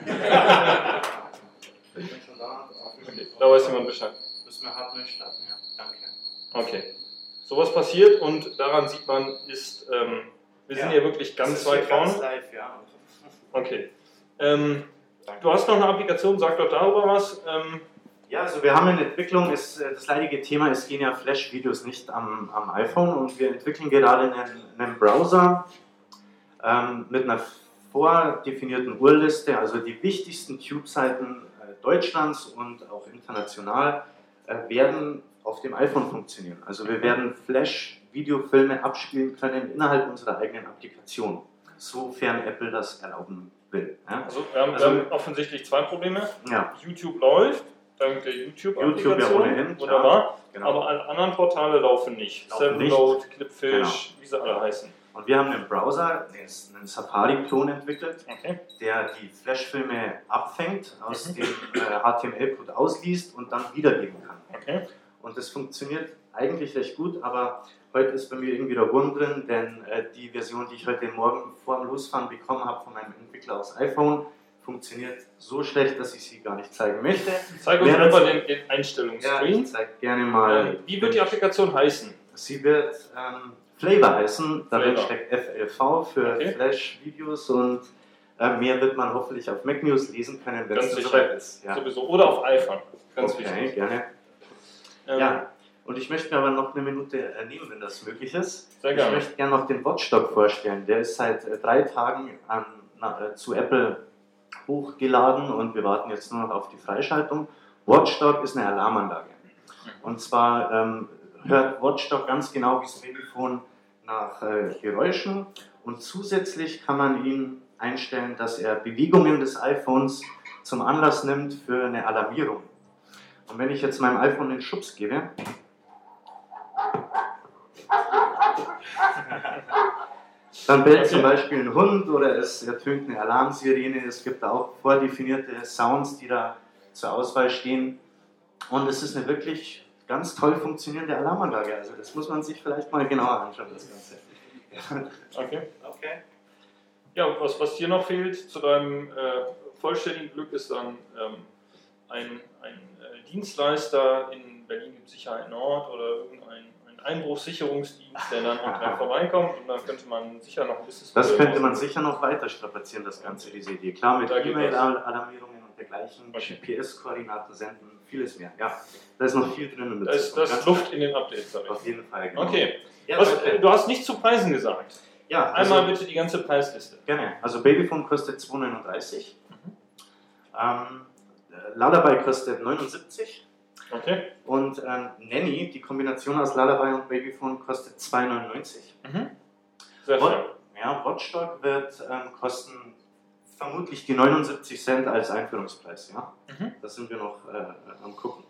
Ich bin schon da. Okay, da weiß jemand Bescheid. Müssen wir hart neu starten, ja. Danke. Okay. Sowas passiert und daran sieht man, ist, ähm, wir sind Ja. hier wirklich Das ganz ist weit hier ganz vorne. live, ja. Okay. Ähm, Danke. du hast noch eine Applikation, sag doch darüber was. Ähm, Ja, also wir haben in Entwicklung, ist, äh, das leidige Thema, es gehen ja Flash-Videos nicht am, am iPhone und wir entwickeln gerade einen, einen Browser ähm, mit einer vordefinierten Urliste, also die wichtigsten Tube-Seiten äh, Deutschlands und auch international äh, werden auf dem iPhone funktionieren. Also wir werden Flash-Videofilme abspielen können innerhalb unserer eigenen Applikation, sofern Apple das erlauben will. Ja, also wir haben, Also- wir haben offensichtlich zwei Probleme. ja YouTube läuft, dank der YouTube-Applikation. YouTube ja ohnehin, Wunderbar. genau. Aber alle anderen Portale laufen nicht. Laufen nicht. Sevenload, Clipfish, wie sie alle heißen. Und wir haben einen Browser, einen Safari-Klon entwickelt, Okay. der die Flash-Filme abfängt, aus Mhm. dem äh, H T M L-Code ausliest und dann wiedergeben kann. Okay. Und das funktioniert eigentlich recht gut, aber heute ist bei mir irgendwie der Wurm drin, denn äh, die Version, die ich heute Morgen vor dem Losfahren bekommen habe von meinem Entwickler aus iPhone, funktioniert so schlecht, dass ich sie gar nicht zeigen möchte. Zeig uns Während- einfach den, den Ja, Einstellungsscreen. ich zeige gerne mal. Ähm, wie wird die Applikation heißen? Sie wird ähm, Flavor heißen, darin Flavor. steckt F L V für Okay. Flash-Videos und äh, mehr wird man hoffentlich auf Mac News lesen können, wenn Ganz es dann sicher. soweit ist. Ja. Sowieso. Oder auf iPhone. Ganz Okay, wichtig. gerne. Ähm, Ja, und ich möchte mir aber noch eine Minute äh, nehmen, wenn das möglich ist. Sehr Ich gerne. möchte gerne noch den Watchdog vorstellen. Der ist seit äh, drei Tagen an, na, äh, zu Apple hochgeladen und wir warten jetzt nur noch auf die Freischaltung. Watchdog ist eine Alarmanlage. Und zwar ähm, hört Watchdog ganz genau wie das Babyphone nach äh, Geräuschen und zusätzlich kann man ihn einstellen, dass er Bewegungen des iPhones zum Anlass nimmt für eine Alarmierung. Und wenn ich jetzt meinem iPhone den Schubs gebe, dann bellt Okay. zum Beispiel ein Hund oder es ertönt eine Alarmsirene. Es gibt auch vordefinierte Sounds, die da zur Auswahl stehen. Und es ist eine wirklich ganz toll funktionierende Alarmanlage. Also das muss man sich vielleicht mal genauer anschauen, das Ganze. Ja. Okay. Okay. Ja, und was, was dir noch fehlt zu deinem äh, vollständigen Glück ist dann ähm, ein, ein äh, Dienstleister in Berlin gibt Sicherheit Nord oder irgendein ein Einbruchssicherungsdienst, der dann auch gleich vorbeikommt und dann könnte man sicher noch ein bisschen... Das könnte man sicher noch weiter strapazieren, das Ganze, diese Idee. Klar, mit Da geht E-Mail-Alarmierungen und dergleichen, Okay. G P S-Koordinaten senden, vieles mehr. Ja, da ist noch viel drin in der Da ist, da Zukunft. ist Ganz Luft in den Updates. sag ich. Auf jeden Fall, genau. Okay, Ja, was, danke. äh, du hast nichts zu Preisen gesagt. Ja, also, Einmal bitte die ganze Preisliste. gerne. Also Babyphone kostet zwei neununddreißig. Mhm. Ähm, äh, Lullaby kostet neunundsiebzig. Okay. Und ähm, Nanny, die Kombination aus Lullaby und Babyphone, kostet zwei neunundneunzig. Mhm. Sehr schön. Wat- Ja, Watchdog wird ähm, kosten vermutlich die neunundsiebzig Cent als Einführungspreis. Ja? Mhm. Da sind wir noch äh, am gucken.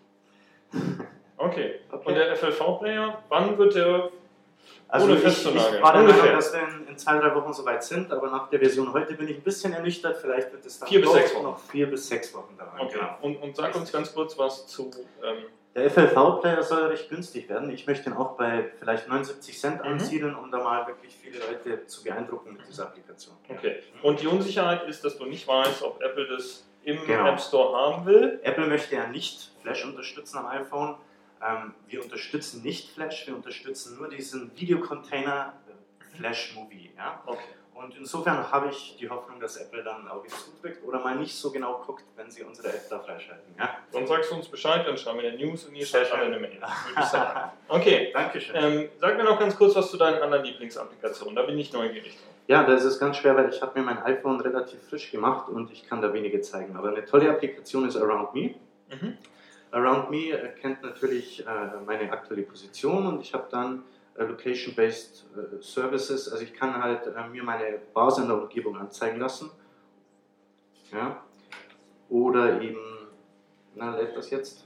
Okay. Okay. Und der F L V-Player, wann wird der... Also Ohne ich, festzunageln. ich war der Ungefähr. Meinung, dass wir in, in zwei, drei Wochen soweit sind, aber nach der Version heute bin ich ein bisschen ernüchtert. Vielleicht wird es dann Vier bis doch sechs Wochen. noch vier bis sechs Wochen dauern. Okay. Genau. Und, und sag uns ganz kurz was zu... Ähm, Der F L V-Player soll recht günstig werden. Ich möchte ihn auch bei vielleicht neunundsiebzig Cent Mhm. ansiedeln, um da mal wirklich viele Leute zu beeindrucken mit dieser Applikation. Okay. Und die Unsicherheit ist, dass du nicht weißt, ob Apple das im Genau. App Store haben will. Apple möchte ja nicht Flash unterstützen am iPhone. Ähm, wir unterstützen nicht Flash, wir unterstützen nur diesen Videocontainer äh, Flash Movie. Ja? Okay. Und insofern habe ich die Hoffnung, dass Apple dann ein Auge zudrückt oder mal nicht so genau guckt, wenn sie unsere App da freischalten. Ja? Dann sagst du uns Bescheid, dann schreiben wir in der News und ihr Sehr schreibt alle schön. eine Mail. Würde ich sagen. Okay. Dankeschön. Ähm, sag mir noch ganz kurz was zu deinen anderen Lieblingsapplikationen. Da bin ich neugierig drauf. Ja, das ist ganz schwer, weil ich habe mir mein iPhone relativ frisch gemacht und ich kann da wenige zeigen. Aber eine tolle Applikation ist Around Me. Mhm. Around Me erkennt natürlich äh, meine aktuelle Position und ich habe dann äh, Location-Based äh, Services. Also ich kann halt äh, mir meine Bars in der Umgebung anzeigen lassen. Ja. Oder eben, na, lädt das jetzt?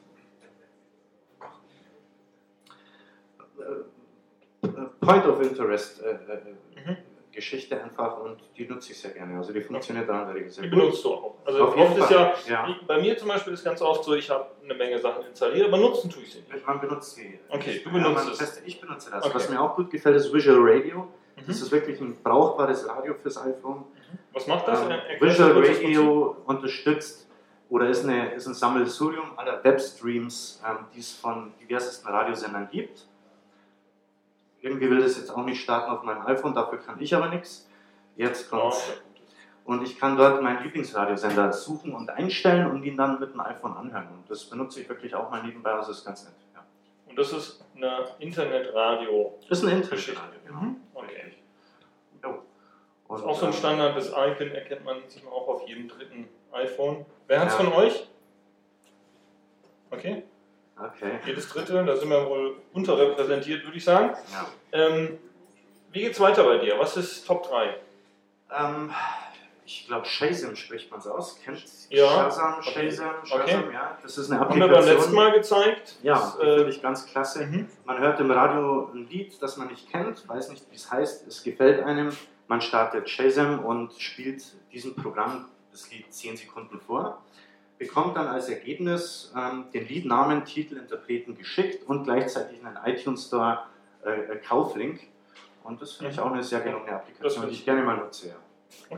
Äh, äh, Point of Interest äh, äh, Mhm. Geschichte einfach und die nutze ich sehr gerne. Also die funktioniert da in der Regel sehr Die gut. benutzt du auch. Also Auf jeden oft ist ja, Fall, ja. wie- bei mir zum Beispiel ist ganz oft so, ich habe eine Menge Sachen installiert, aber nutzen tue ich sie nicht. Man benutzt sie. Okay, du Ja, benutzt man es. testet- Ich benutze das. Okay. Was mir auch gut gefällt, ist Visual Radio. Das Mhm. ist wirklich ein brauchbares Radio fürs iPhone. Was macht das? Ähm, Erklärst Visual du kurz das Prinzip? Radio unterstützt oder ist, eine, ist ein Sammelsurium aller Webstreams, ähm, die es von diversesten Radiosendern gibt. Irgendwie will das jetzt auch nicht starten auf meinem iPhone, dafür kann ich aber nichts. Jetzt Oh, kommt's. Und ich kann dort meinen Lieblingsradiosender suchen und einstellen und ihn dann mit dem iPhone anhören. Und das benutze ich wirklich auch mal nebenbei, also das ist ganz nett. Ja. Und das ist eine Internetradio. Das ist ein Internetradio, genau. Mhm. Okay. Jo. Das Und, ist auch so ein ähm, Standard, das Icon erkennt man sich auch auf jedem dritten iPhone. Wer hat es Ja. von euch? Okay, Okay. jedes dritte, da sind wir wohl unterrepräsentiert, würde ich sagen. Ja. Ähm, wie geht's weiter bei dir? Was ist Top drei? Ähm, ich glaube, Shazam spricht man es aus. Kennt Ja. Shazam, Okay. Shazam, Okay. Shazam, ja. Das ist eine Haben wir Applikation. beim letzten Mal gezeigt. Ja, Das, die finde äh, ich ganz klasse. mhm. Man hört im Radio ein Lied, das man nicht kennt, weiß nicht, wie es heißt, es gefällt einem. Man startet Shazam und spielt diesem Programm das Lied zehn Sekunden vor, bekommt dann als Ergebnis ähm, den Liednamen, Titel, Interpreten geschickt und gleichzeitig einen iTunes Store äh, Kauflink. Und das finde ich auch eine sehr gelungene Das Applikation, finde die ich- ich gerne mal nutze. Ja. Okay.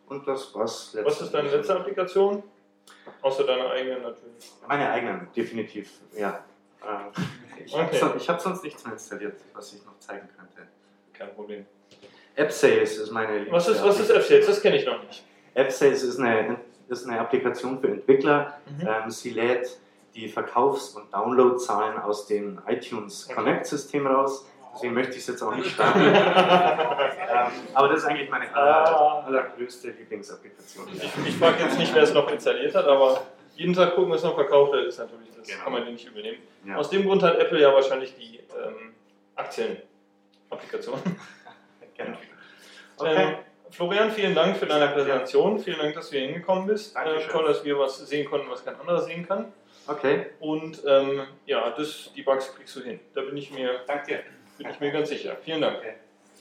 Und das war's. Was ist deine letzte Applikation? Außer deiner eigenen natürlich. Meine eigenen, definitiv, ja. Äh, Ich Okay. habe hab sonst nichts mehr installiert, was ich noch zeigen könnte. Kein Problem. AppSales ist meine Was ist, liebste was ist AppSales? Das kenne ich noch nicht. AppSales ist eine, ist eine Applikation für Entwickler. Mhm. Ähm, sie lädt die Verkaufs- und Downloadzahlen aus dem iTunes Okay. Connect-System raus. Deswegen möchte ich es jetzt auch nicht starten. ähm, aber das ist eigentlich meine aller, Ah. allergrößte Lieblingsapplikation. Ich, ich frage jetzt nicht, wer es noch installiert hat, aber jeden Tag gucken, was noch verkauft wird, ist natürlich, das Genau. kann man dir nicht übernehmen. Ja. Aus dem Grund hat Apple ja wahrscheinlich die ähm, Aktien-Applikation. Genau. Ähm, Florian, vielen Dank für deine Präsentation. Vielen Dank, dass du hier hingekommen bist. Äh, Dankeschön. toll, dass wir was sehen konnten, was kein anderer sehen kann. Okay, Und ähm, ja, das, die Bugs kriegst du hin. Da bin ich mir, danke dir. bin ich mir ganz sicher. Vielen Dank. Okay.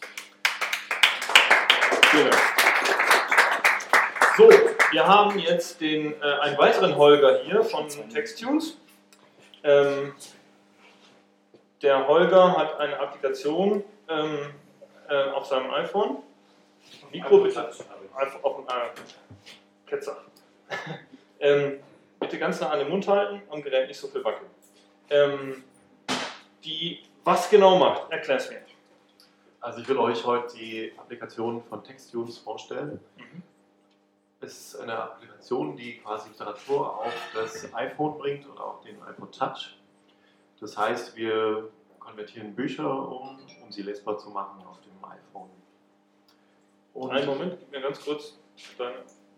Vielen Dank. So, wir haben jetzt den, äh, einen weiteren Holger hier von Textunes. Ähm, der Holger hat eine Applikation ähm, äh, auf seinem iPhone. Mikro bitte. Einfach auf dem äh, Ketzer. ähm, bitte ganz nah an den Mund halten, am Gerät nicht so viel wackeln. Ähm, die, was genau macht, erklär es mir. Also ich will euch heute die Applikation von Textunes vorstellen. Mhm. Es ist eine Applikation, die quasi Literatur auf das iPhone bringt oder auf den iPod Touch. Das heißt, wir konvertieren Bücher um, um sie lesbar zu machen auf dem iPhone. Und Einen Moment, gib mir ganz kurz dein,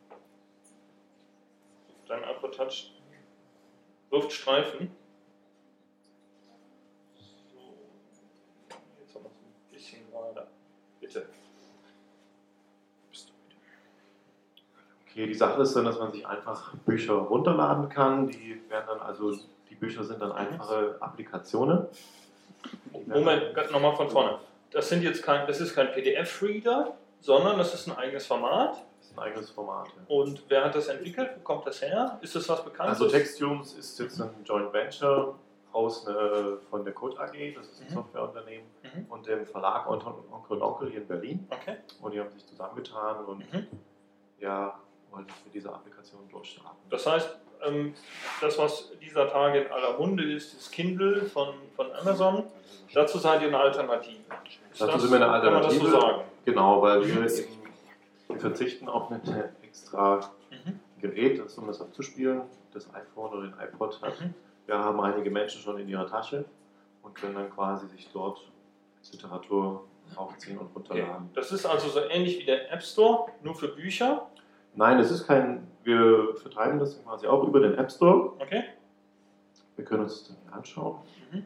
dein iPod Touch. Wirft Streifen. So. Jetzt haben wir es ein bisschen gerade. Bitte. Okay, die Sache ist dann, dass man sich einfach Bücher runterladen kann. Die werden dann also, die Bücher sind dann einfache Applikationen. Die werden Moment, nochmal von vorne. Das, sind jetzt kein, das ist kein P D F-Reader, sondern das ist ein eigenes Format. Das ist ein eigenes Format. Ja. Und wer hat das entwickelt? Wo kommt das her? Ist das was Bekanntes? Also Textunes ist jetzt ein Joint Venture aus ne, von der Code A G, das ist ein Mhm. Softwareunternehmen, Mhm. und dem Verlag Onkel und Onkel hier in Berlin. Okay. Und die haben sich zusammengetan und Mhm. ja, wollen das mit dieser Applikation durchstarten. Das heißt, ähm, das, was dieser Tage in aller Munde ist, ist Kindle von, von Amazon. Dazu seid ihr eine Alternative. Ist Dazu das- sind wir eine Kann man das so Alternative. sagen? Genau, weil wir eben wir verzichten auf ein extra Mhm. Gerät, das, um das abzuspielen, das iPhone oder den iPod hat. Mhm. Wir haben einige Menschen schon in ihrer Tasche und können dann quasi sich dort Literatur aufziehen und Okay. runterladen. Das ist also so ähnlich wie der App Store, nur für Bücher. Nein, es ist kein, wir vertreiben das quasi auch über den App Store. Okay. Wir können uns das dann hier anschauen. Mhm.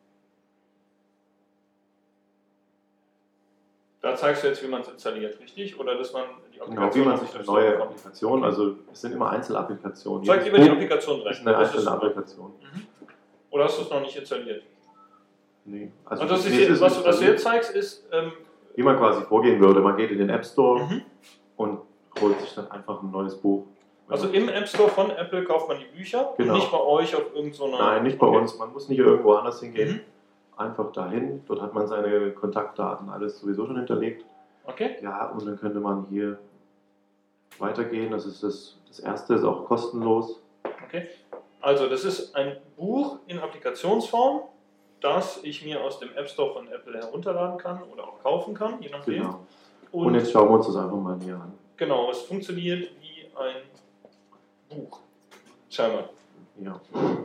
Da zeigst du jetzt, wie man es installiert, richtig? Oder dass man die Genau, wie man sich eine auf den neue Store bekommt? Applikation, also es sind immer Einzelapplikationen. Zeig Jedes lieber die Buch Applikation ist direkt. eine Das ist einzelne super. Applikation. Mhm. Oder hast du es noch nicht installiert? Nee. Also Also das ist nee, jetzt, es was, du- was du installiert. jetzt zeigst, ist. Ähm, Wie man quasi vorgehen würde. Man geht in den App Store mhm. und holt sich dann einfach ein neues Buch. Also im App Store von Apple kauft man die Bücher Genau. und nicht bei euch auf irgendeiner. So Nein, nicht bei Okay. uns. Man muss nicht irgendwo anders hingehen. Mhm. Einfach dahin. Dort hat man seine Kontaktdaten alles sowieso schon hinterlegt. Okay. Ja, und dann könnte man hier weitergehen. Das ist das, das erste, ist auch kostenlos. Okay. Also das ist ein Buch in Applikationsform, das ich mir aus dem App Store von Apple herunterladen kann oder auch kaufen kann, je nachdem. Genau. Und, Und jetzt schauen wir uns das einfach mal näher an. genau, es funktioniert wie ein Buch. Scheinbar. Ja.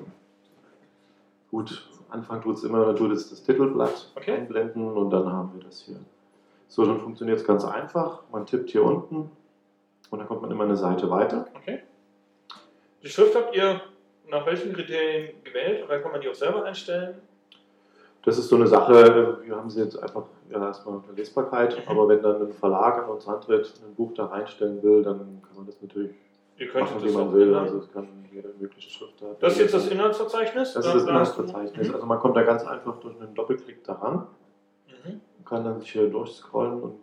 Gut, Anfang tut es immer, dann tut es das Titelblatt Okay. einblenden und dann haben wir das hier. So, dann funktioniert es ganz einfach. Man tippt hier unten und dann kommt man immer eine Seite weiter. Okay. Die Schrift habt ihr nach welchen Kriterien gewählt oder kann man die auch selber einstellen? Das ist so eine Sache, wir haben sie jetzt einfach ja, erstmal unter Lesbarkeit, Mhm. aber wenn dann ein Verlag an uns antritt, ein Buch da reinstellen will, dann kann man das natürlich Ihr könntet machen, wie das man auch will. ändern. Also es kann jede mögliche Schriftart. Das ist jetzt das Inhaltsverzeichnis? Das Da- ist das da hast du- Inhaltsverzeichnis. Mhm. Also man kommt da ganz einfach durch einen Doppelklick daran Mhm. und kann dann sich hier durchscrollen und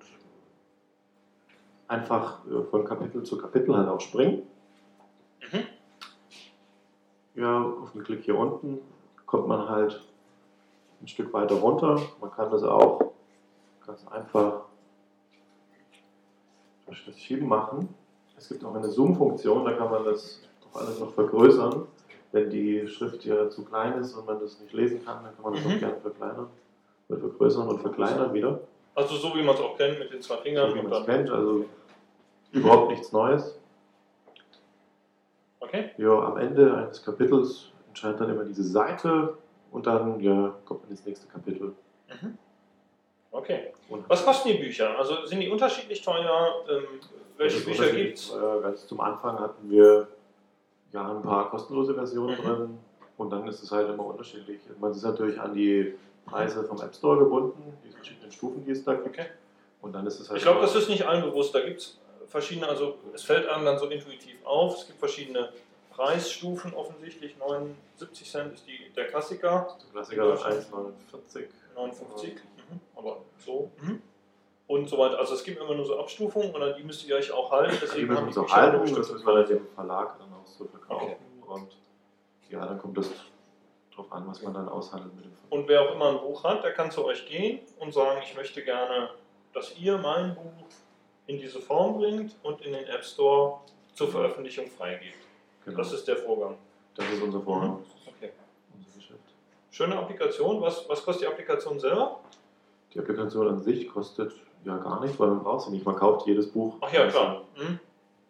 einfach äh, von Kapitel zu Kapitel halt auch springen. Mhm. Ja, auf den Klick hier unten kommt man halt ein Stück weiter runter. Man kann das auch ganz einfach durch das Schieben machen. Es gibt auch eine Zoom-Funktion, da kann man das auch alles noch vergrößern. Wenn die Schrift ja zu klein ist und man das nicht lesen kann, dann kann man das Mhm. auch gerne verkleinern. Oder vergrößern und verkleinern wieder. Also so wie man es auch kennt mit den zwei Fingern. So wie und man es dann. kennt, also überhaupt nichts Neues. Okay. Ja, am Ende eines Kapitels entscheidet dann immer diese Seite und dann ja, kommt man ins nächste Kapitel. Mhm. Okay. Und Was kosten die Bücher? Also sind die unterschiedlich teuer? Ähm, welche das ist Bücher unterschiedlich. gibt es? Äh, ganz zum Anfang hatten wir ja ein paar kostenlose Versionen Mhm. drin und dann ist es halt immer unterschiedlich. Man ist natürlich an die Preise vom App Store gebunden, die verschiedenen Stufen, die es da gibt. Okay. Und dann ist es halt Ich glaube, immer- das ist nicht allen bewusst. Da gibt es verschiedene, also es fällt einem dann so intuitiv auf. Es gibt verschiedene Preisstufen offensichtlich. neunundsiebzig Cent ist die, der Klassiker. der Klassiker eins neunundvierzig. neunundfünfzig. Mhm. Aber so. Mhm. Und so weiter. Also es gibt immer nur so Abstufungen und an die müsst ihr euch auch halten. Die Deswegen müssen haben uns die auch Bücher eine halten, das bestimmte müssen wir dann Preise. dem Verlag dann auch so verkaufen. Und ja, dann kommt das drauf an, was man dann aushandelt mit dem Verlag. Und wer auch immer ein Buch hat, der kann zu euch gehen und sagen, ich möchte gerne, dass ihr mein Buch in diese Form bringt und in den App Store zur Veröffentlichung freigebt. Genau. Das ist der Vorgang. Das ist unser Vorhaben, Okay. unser Geschäft. Schöne Applikation. Was, was kostet die Applikation selber? Die Applikation an sich kostet ja gar nichts, weil man braucht sie nicht. Man kauft jedes Buch. Ach ja, klar. Mhm.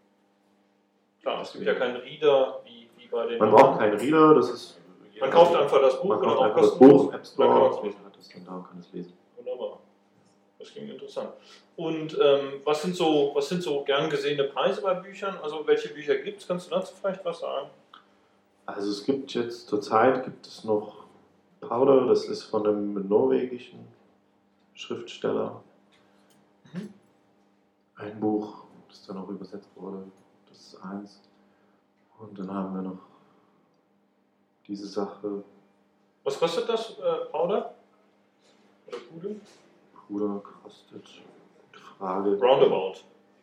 Klar, es gibt ja keinen Reader wie, wie bei den. Man braucht keinen Reader, das ist. Man kauft einfach das Buch Man oder kauft auch einfach das kostenlos. Buch im App Dann kann Store man's und lesen. hat es dann da und kann es lesen. Wunderbar. Das klingt interessant. Und ähm, was, sind so, was sind so gern gesehene Preise bei Büchern? Also welche Bücher gibt es? Kannst du dazu vielleicht was sagen? Also es gibt jetzt zurzeit gibt es noch Powder, das ist von einem norwegischen Schriftsteller. Mhm. Ein Buch, das dann auch übersetzt wurde. Das ist eins. Und dann haben wir noch diese Sache. Was kostet das, äh, Powder? Oder Pudel? Bruder kostet. Gute Frage. Roundabout.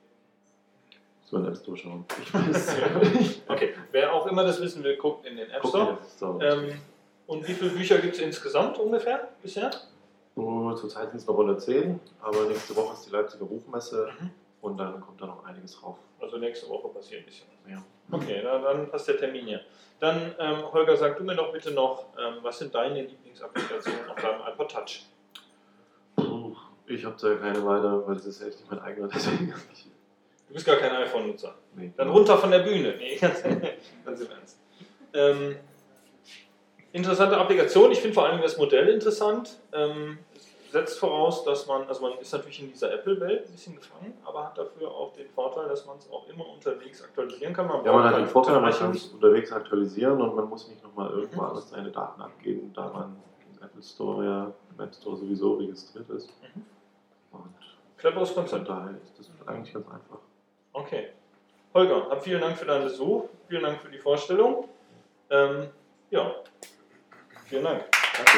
So ein App Store schauen. Ich weiß Okay, wer auch immer das wissen will, guckt in den App Guck Store. dir das App Store. Ähm, und wie viele Bücher gibt es insgesamt ungefähr bisher? So, zurzeit sind es noch hundertzehn, aber nächste Woche ist die Leipziger Buchmesse Mhm. und dann kommt da noch einiges drauf. Also nächste Woche passiert ein bisschen. Ja. Okay, na, dann passt der Termin hier. Dann, ähm, Holger, sag du mir doch bitte noch, ähm, was sind deine Lieblingsapplikationen auf deinem iPod Touch? Puh, ich habe da keine weiter, weil das ist echt nicht mein eigener, deswegen hab ich. Du bist gar kein iPhone-Nutzer. Nee. Dann runter von der Bühne. Nee, ganz, ganz im Ernst. Ähm, interessante Applikation. Ich finde vor allem das Modell interessant. Ähm, es setzt voraus, dass man, also man ist natürlich in dieser Apple-Welt ein bisschen gefangen, aber hat dafür auch den Vorteil, dass man es auch immer unterwegs aktualisieren kann. Man Ja, man braucht hat den keinen Vorteil, man kann Unterbrechungs- es unterwegs aktualisieren und man muss nicht nochmal irgendwo Mhm. alles seine Daten abgeben, da man im Apple Store ja im App Store sowieso registriert ist. Mhm. Und Cleveres von Konzept. daher ist das eigentlich ganz einfach. Okay. Holger, hab vielen Dank für deinen Besuch. Vielen Dank für die Vorstellung. Ähm, ja, vielen Dank. Danke.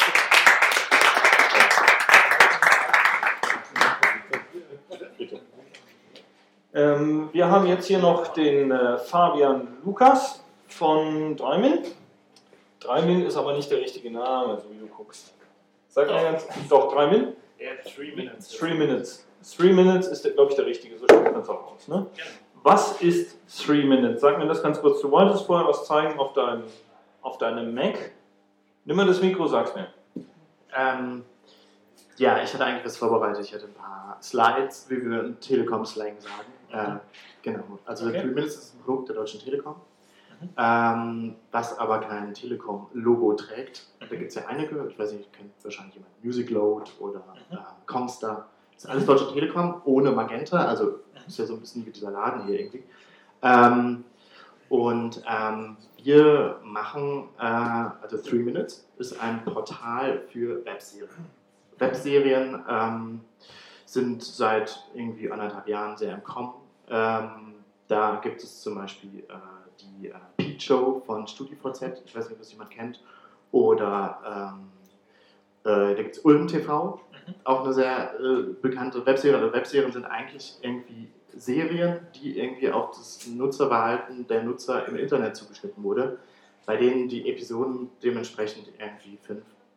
Bitte. Ähm, wir haben jetzt hier noch den äh, Fabian Lukas von Dreimin. Dreimin ist aber nicht der richtige Name, so wie du guckst. Sag mal ganz. Doch, Dreimin? Ja, three minutes. Three Minutes. Three Minutes ist, glaube ich, der richtige, so spricht man es auch aus. Ne? Was ist Three Minutes? Sag mir das ganz kurz. Du wolltest vorher was zeigen auf deinem, auf deinem Mac. Nimm mal das Mikro, sag's mir. Ähm, ja, ich hatte eigentlich was vorbereitet. Ich hatte ein paar Slides, wie wir in Telekom-Slang sagen. Äh, genau. Also Okay. Three Minutes ist ein Produkt der Deutschen Telekom, ähm, was aber kein Telekom-Logo trägt. Da gibt es ja einige, ich weiß nicht, kennt wahrscheinlich jemand Musicload oder äh, Comstar. Das ist alles Deutsche Telekom, ohne Magenta, also ist ja so ein bisschen wie dieser Laden hier irgendwie. Ähm, und ähm, wir machen, äh, also Three Minutes ist ein Portal für Webserien. Webserien ähm, sind seit irgendwie anderthalb Jahren sehr im Kommen. Ähm, da gibt es zum Beispiel äh, die äh, Peep Show von StudiVZ, ich weiß nicht, ob das jemand kennt, oder ähm, äh, da gibt es Ulm T V, auch eine sehr äh, bekannte Webserie. Also Webserien sind eigentlich irgendwie Serien, die irgendwie auf das Nutzerverhalten der Nutzer im Internet zugeschnitten wurde, bei denen die Episoden dementsprechend irgendwie fünf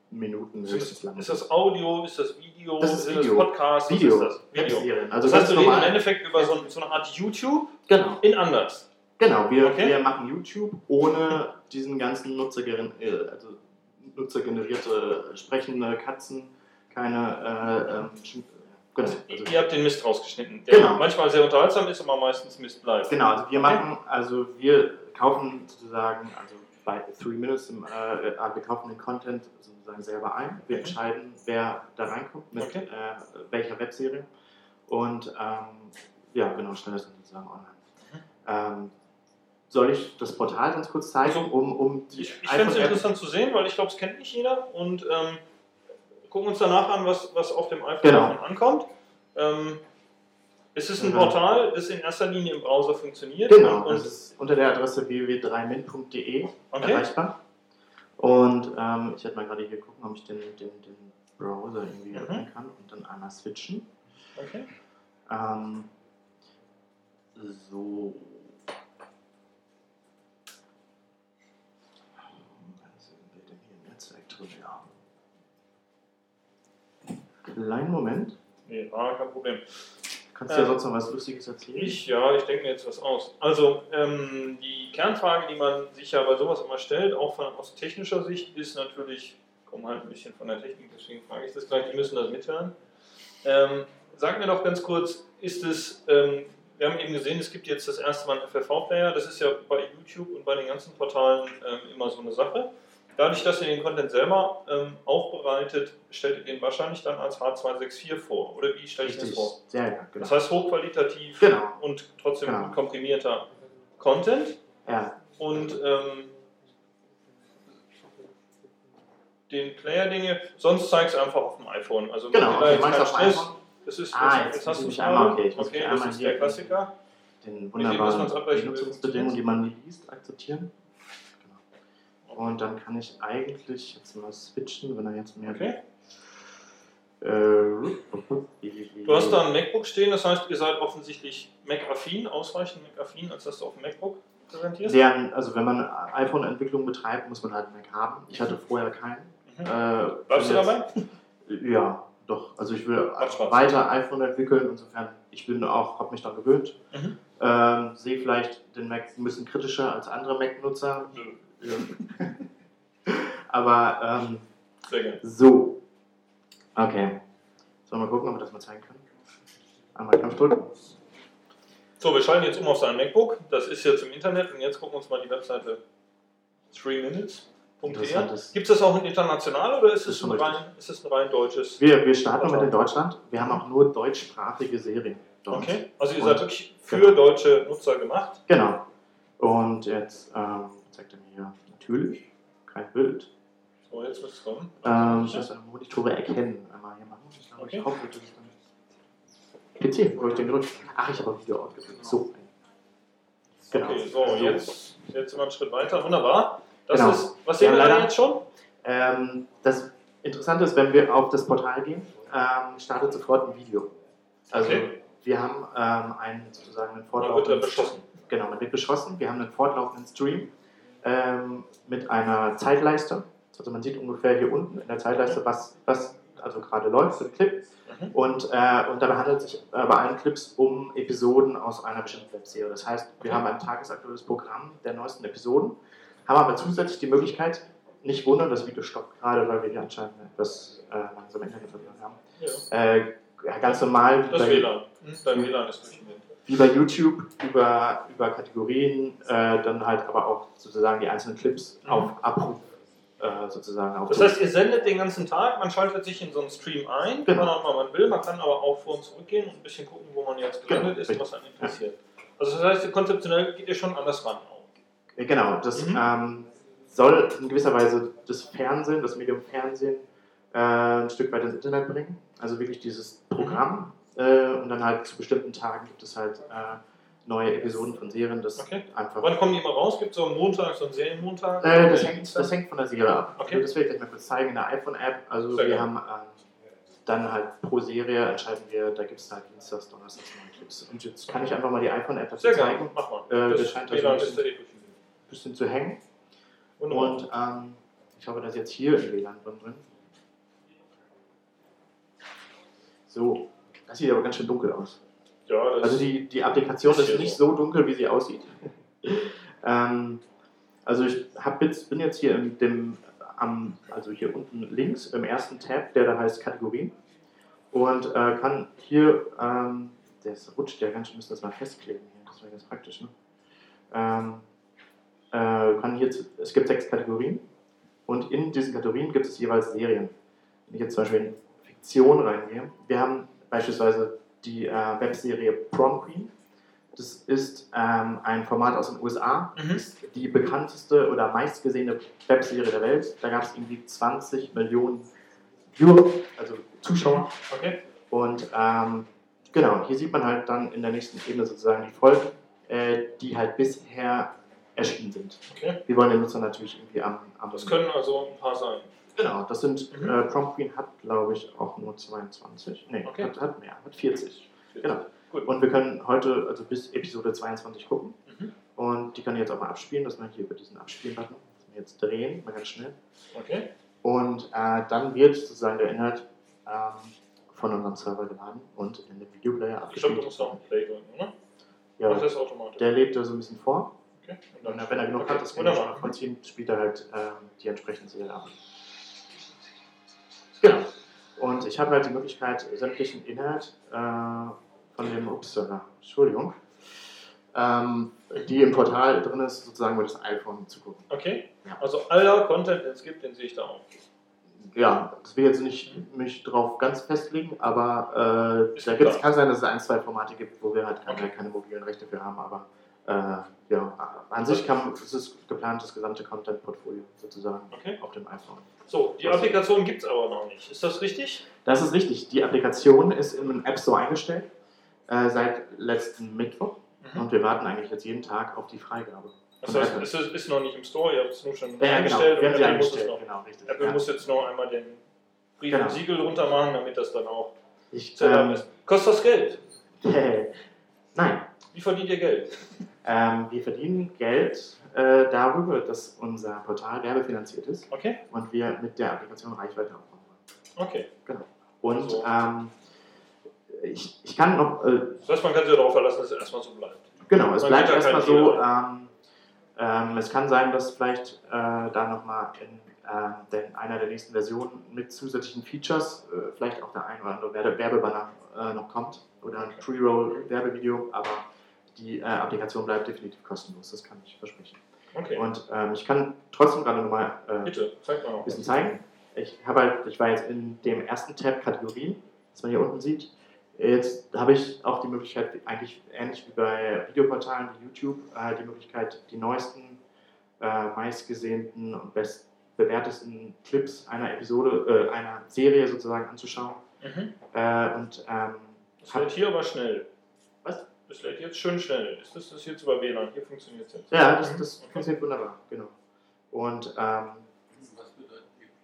Minuten Ist höchstens das, lang. ist das Audio, ist das Video, Das ist sind Video. das Podcast, Video. was ist das? Video. Webserien. Also Das heißt, ganz wir reden im normal. Endeffekt über so, so eine Art YouTube Genau. in anders. Genau, wir, Okay. wir machen YouTube ohne diesen ganzen Nutzergener äh, also nutzergenerierte sprechende Katzen, keine äh, ähm, Sch- genau, also, Ihr habt den Mist rausgeschnitten, der Genau. manchmal sehr unterhaltsam ist, aber meistens Mist bleibt. genau, also wir machen, also wir kaufen sozusagen, also bei Three Minutes, im, äh, äh, wir kaufen den Content sozusagen selber ein. Wir entscheiden, wer da reinkommt, mit Okay. äh, welcher Webserie und ähm, ja, genau, stellen das dann sozusagen online. Ähm, soll ich das Portal ganz kurz zeigen, Also, um, um die Ich, ich fände es iPhone-App- interessant zu sehen, weil ich glaube, es kennt nicht jeder und ähm, gucken uns danach an, was, was auf dem iPhone Genau. davon ankommt. Ähm, es ist ein Mhm. Portal, das in erster Linie im Browser funktioniert. Genau, und, das und ist unter der Adresse w w w punkt drei min punkt d e Okay. erreichbar. Und ähm, ich werde mal gerade hier gucken, ob ich den, den, den Browser irgendwie Mhm. öffnen kann und dann einmal switchen. okay. Ähm, so. Was sind wir denn hier im Netzwerk drin? Ja. Kleinen Moment. Nee, ah, kein Problem. Kannst du ja Ähm, sonst noch was Lustiges erzählen? Ich, ja, ich denke mir jetzt was aus. Also, ähm, die Kernfrage, die man sich ja bei sowas immer stellt, auch von, aus technischer Sicht, ist natürlich, ich komme halt ein bisschen von der Technik, deswegen frage ich das gleich, die müssen das mithören. Ähm, sag mir doch ganz kurz, ist es, ähm, wir haben eben gesehen, es gibt jetzt das erste Mal einen F F V-Player, das ist ja bei YouTube und bei den ganzen Portalen ähm, immer so eine Sache. Dadurch, dass ihr den Content selber ähm, aufbereitet, stellt ihr den wahrscheinlich dann als H zweihundertvierundsechzig vor. Oder wie stelle ich das Richtig, vor? sehr ja, genau. Das heißt hochqualitativ Genau. und trotzdem Genau. gut komprimierter Content. Ja, Und ähm, den Player, den ihr, sonst zeigst du einfach auf dem iPhone. Also Genau, macht ihr da okay, jetzt mach ich keinen auf dem Stress. iPhone. Das ist, Ah, das, jetzt jetzt hast muss du ich es einmal- gerade. okay, ich muss Okay, mich das einmal ist hier der Klassiker. den Mit dem müssen wir uns wunderbaren abbrechen. Benutzungsbedingungen, die man nie liest, akzeptieren. Genau. Und dann kann ich eigentlich jetzt mal switchen, wenn er jetzt mehr. Okay. Äh, Du hast da ein MacBook stehen, das heißt, ihr seid offensichtlich Mac-affin, ausreichend Mac-affin, als dass du auf dem MacBook präsentierst. Deren, also wenn man iPhone-Entwicklung betreibt, muss man halt einen Mac haben. Ich hatte vorher keinen. Mhm. Äh, Bleibst du bin dabei? jetzt- Ja, doch. Also ich will Macht Spaß. weiter iPhone entwickeln. Insofern, ich bin auch, habe mich daran gewöhnt. Mhm. Ähm, sehe vielleicht den Mac ein bisschen kritischer als andere Mac-Nutzer. Nö. Ja. Aber ähm, Sehr gerne. so. Okay. Sollen wir mal gucken, ob wir das mal zeigen können? Einmal Knopf drücken. So, wir schalten jetzt um auf sein MacBook. Das ist jetzt im Internet und jetzt gucken wir uns mal die Webseite three minutes punkt d e an. Interessantes. Gibt es das auch international oder ist Das ist es schon ein richtig. rein, ist es ein rein deutsches? Wir, wir starten mit in Deutschland. Wir haben auch nur deutschsprachige Serien dort. Okay, also ihr Und- seid wirklich für genau. deutsche Nutzer gemacht. Genau. Und jetzt ähm, zeigt er mir hier natürlich kein Bild. So, jetzt wird es kommen. Ähm, ich muss Monitore erkennen. Einmal hier machen. Ich glaube, Okay. ich hoffe, das ist dann. P C, wo hab ich den gedrückt? Ach, ich habe auch Video ausgedrückt. So. Genau. Okay, so, jetzt, jetzt sind wir einen Schritt weiter. Wunderbar. Das Genau. ist, was Wir sehen wir haben da leider- jetzt schon? Ähm, das Interessante ist, wenn wir auf das Portal gehen, ähm, startet sofort ein Video. Also Okay. wir haben ähm, einen sozusagen einen Man wird fortlaufenden da beschossen. Genau, man wird beschossen. Wir haben einen fortlaufenden Stream ähm, mit einer Zeitleiste. Also man sieht ungefähr hier unten in der Zeitleiste, was, was also gerade läuft, der Clip. Mhm. Und, äh, und dabei handelt es sich äh, bei allen Clips um Episoden aus einer bestimmten Webserie. Das heißt, wir haben ein tagesaktuelles Programm der neuesten Episoden, haben aber zusätzlich die Möglichkeit, nicht wundern, das Video stoppt gerade, weil wir hier anscheinend etwas äh, langsam Internetverbindung haben. Ja. Äh, ja, ganz normal, wie Das bei, W L A N. Hm? Dein W L A N ist durch den Wind. wie bei YouTube, über, über Kategorien, äh, dann halt aber auch sozusagen die einzelnen Clips Mhm. auf Abruf äh, sozusagen auf. Das heißt, ihr sendet den ganzen Tag, man schaltet sich in so einen Stream ein, Genau. wann auch immer man will, man kann aber auch vor und zurückgehen und ein bisschen gucken, wo man jetzt gelandet Genau, ist, richtig. was einen interessiert. Also das heißt, konzeptionell geht ihr schon anders ran auch. Äh, Genau, das Mhm. ähm, soll in gewisser Weise das Fernsehen, das Medium Fernsehen, äh, ein Stück weit ins Internet bringen. Also wirklich dieses Programm. Äh, und dann halt zu bestimmten Tagen gibt es halt äh, neue Episoden von Serien. Das Okay. einfach. Wann kommen die immer raus? Gibt es so einen Montag, so einen Serienmontag? Äh, das, Oder hängt, Dienstag? das hängt von der Serie ab. Okay. Das will ich gleich mal kurz zeigen in der iPhone-App. Also Sehr wir gerne. haben ähm, dann halt pro Serie entscheiden wir, da gibt es halt Dienstags, Donnerstags neue Clips. Und jetzt kann ich einfach mal die iPhone-App dazu Sehr zeigen. gerne, mach mal. Äh, das das scheint W da L A N so ein ist da eh durch den Wind. bisschen zu hängen. Wunderbar. Und ähm, ich hoffe, dass jetzt hier im W L A N drin drin. So, das sieht aber ganz schön dunkel aus. Ja, das Also die, die Applikation ist ist hier nicht so. so dunkel, wie sie aussieht. ähm, also ich hab jetzt, bin jetzt hier in dem, am, also hier unten links im ersten Tab, der da heißt Kategorien. Und äh, kann hier, ähm, das rutscht ja ganz schön, müssen das mal festkleben hier, das wäre ganz praktisch. Ne? Ähm, äh, kann hier, es gibt sechs Kategorien und in diesen Kategorien gibt es jeweils Serien. Wenn ich jetzt zum Beispiel in Fiktion reingehe, wir haben beispielsweise die äh, Webserie Prom Queen. Das ist ähm, ein Format aus den U S A, Mhm. ist die bekannteste oder meistgesehene Webserie der Welt. Da gab es irgendwie zwanzig Millionen Viewer, also Zuschauer. Okay. Und ähm, genau, hier sieht man halt dann in der nächsten Ebene sozusagen die Folgen, äh, die halt bisher erschienen sind. Okay. Wir wollen den Nutzer natürlich irgendwie am... am Das können also ein paar sein. Genau, das sind, Mhm. äh, Prom Queen hat glaube ich auch nur zweiundzwanzig, nee, Okay. hat, hat mehr, hat vierzig. Genau. Gut. Und wir können heute, also bis Episode zweiundzwanzig gucken. Mhm. Und die kann ich jetzt auch mal abspielen, dass wir hier über diesen Abspielen-Button jetzt drehen, mal ganz schnell. Okay. Und äh, dann wird sozusagen der Inhalt ähm, von unserem Server geladen und in den Videoplayer Ich glaube, abgespielt. du musst auch ein Play drücken, oder? Ja, Macht das automatisch. der lebt da so ein bisschen vor. Okay. Und wenn er genug okay. hat, das kann er schon Wunderbar. vollziehen, spielt er halt ähm, die entsprechende Serie ab. Genau. Und ich habe halt die Möglichkeit, sämtlichen Inhalt äh, von dem, upsala, Entschuldigung, ähm, die im Portal drin ist, sozusagen über das iPhone zu gucken. Okay. Ja. Also aller Content, den es gibt, den sehe ich da auch. Ja, das will jetzt nicht mich drauf ganz festlegen, aber äh, Ist da klar. gibt's, kann sein, dass es ein, zwei Formate gibt, wo wir halt keine, Okay. keine mobilen Rechte für haben, aber äh, ja, an sich kann, es ist geplant, das gesamte Content-Portfolio sozusagen Okay. auf dem iPhone. So, die Applikation gibt es aber noch nicht. Ist das richtig? Das ist richtig. Die Applikation ist im App Store eingestellt, äh, seit letzten Mittwoch. Mhm. Und wir warten eigentlich jetzt jeden Tag auf die Freigabe. Das von heißt, Apple. es ist, ist noch nicht im Store, ihr habt es nur schon Ja, genau. eingestellt Wir haben und sie Apple muss es eingestellt. noch. Genau, richtig. Apple ja. muss jetzt noch einmal den Brief Genau. und Siegel runter machen, damit das dann auch Ich, selber ähm, ist. Kostet das Geld? Nein. Wie verdient ihr Geld? Ähm, wir verdienen Geld äh, darüber, dass unser Portal werbefinanziert ist Okay. und wir mit der Applikation Reichweite aufbauen wollen. Okay. Und Also- ähm, ich, ich kann noch, äh, Das heißt, man kann sich darauf verlassen, dass es erstmal so bleibt. genau, es Man bleibt geht da erstmal keinen so, Fehler ähm, ähm, es kann sein, dass vielleicht äh, da nochmal in ähm, denn einer der nächsten Versionen mit zusätzlichen Features äh, vielleicht auch der ein oder andere Werbe- Werbebanner äh, noch kommt oder ein Pre-Roll-Werbevideo, aber die äh, Applikation bleibt definitiv kostenlos, das kann ich versprechen. Okay. Und ähm, ich kann trotzdem gerade nochmal äh, Bitte, zeig mal ein noch. bisschen zeigen. Ich, habe halt, ich war jetzt in dem ersten Tab Kategorien, das man hier unten sieht. Jetzt habe ich auch die Möglichkeit, eigentlich ähnlich wie bei Videoportalen wie YouTube, äh, die Möglichkeit, die neuesten, äh, meistgesehnten und bestbewertesten Clips einer Episode, äh, einer Serie sozusagen anzuschauen. Mhm. Äh, und ähm, Das lädt hier aber schnell. Was? Das lädt jetzt schön schnell. Ist das, das jetzt über W L A N? Hier funktioniert es jetzt. ja, das, das Okay. funktioniert wunderbar, genau. Und ähm, Was bedeutet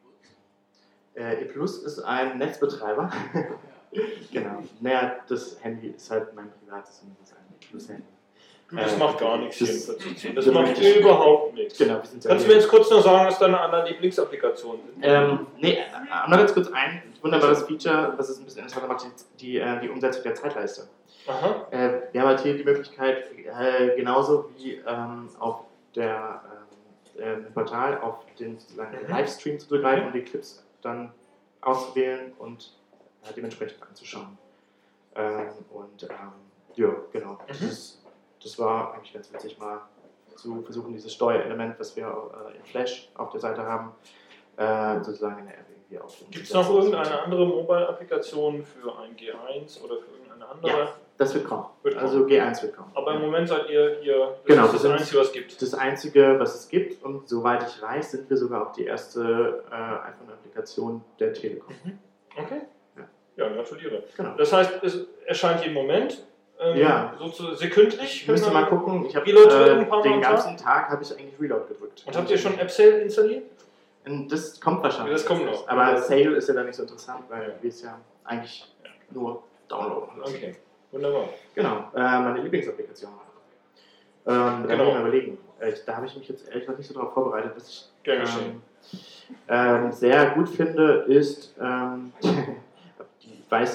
E+? Äh, E Plus ist ein Netzbetreiber. Genau. Naja, das Handy ist halt mein privates und das ist ein E Plus-Handy. Du, das Äh, macht gar nichts hier das- im Verzug. Das das macht möchte ich- überhaupt nichts. Genau, wir sind Kannst du mir jetzt kurz noch sagen, was deine anderen Lieblingsapplikationen sind? Ähm, nee, äh, noch ganz kurz ein wunderbares Feature, was es ein bisschen interessanter macht, die, die, äh, die Umsetzung der Zeitleiste. Aha. Äh, wir haben halt hier die Möglichkeit, äh, genauso wie ähm, auf der, ähm, äh, im Portal auf den sozusagen Mhm. Livestream zu zugreifen und die Clips dann auszuwählen und äh, dementsprechend anzuschauen. Ähm, und ähm, ja, genau. Das, Mhm. ist, das war eigentlich ganz witzig, mal zu versuchen, dieses Steuerelement, was wir äh, in Flash auf der Seite haben, äh, sozusagen in der App irgendwie auch umzusetzen. Gibt es noch irgendeine andere Mobile-Applikation für ein G eins oder für irgendeine andere? Ja, das wird kommen. Wird kommen. Also G eins wird kommen. Aber im Moment seid ihr hier, das Genau, ist wir das sind- Einzige, was es gibt. Das Einzige, was es gibt, und soweit ich weiß, sind wir sogar auch die erste äh, iPhone-Applikation der Telekom. Okay. Ja. Ja, gratuliere. Genau. Das heißt, es erscheint jeden Moment, ähm, Ja. so zu, sekündlich. Ich müsste wenn mal man- gucken, ich habe Reload drücken, ein äh, paar Mal den am ganzen Tag habe ich eigentlich Reload gedrückt. Und habt ihr schon AppSale installiert? Und das kommt wahrscheinlich. Das kommt noch. Aber Sale ist ja dann nicht so interessant, weil wir es ja eigentlich nur downloaden lassen. Okay, wunderbar. Genau, äh, meine Lieblingsapplikation. Ähm, da Genau. muss ich mal überlegen. Äh, ich, da habe ich mich jetzt ehrlich gesagt nicht so darauf vorbereitet, was ich Gern ähm, geschehen. ähm, sehr gut finde, ist, ähm, die weiße oder die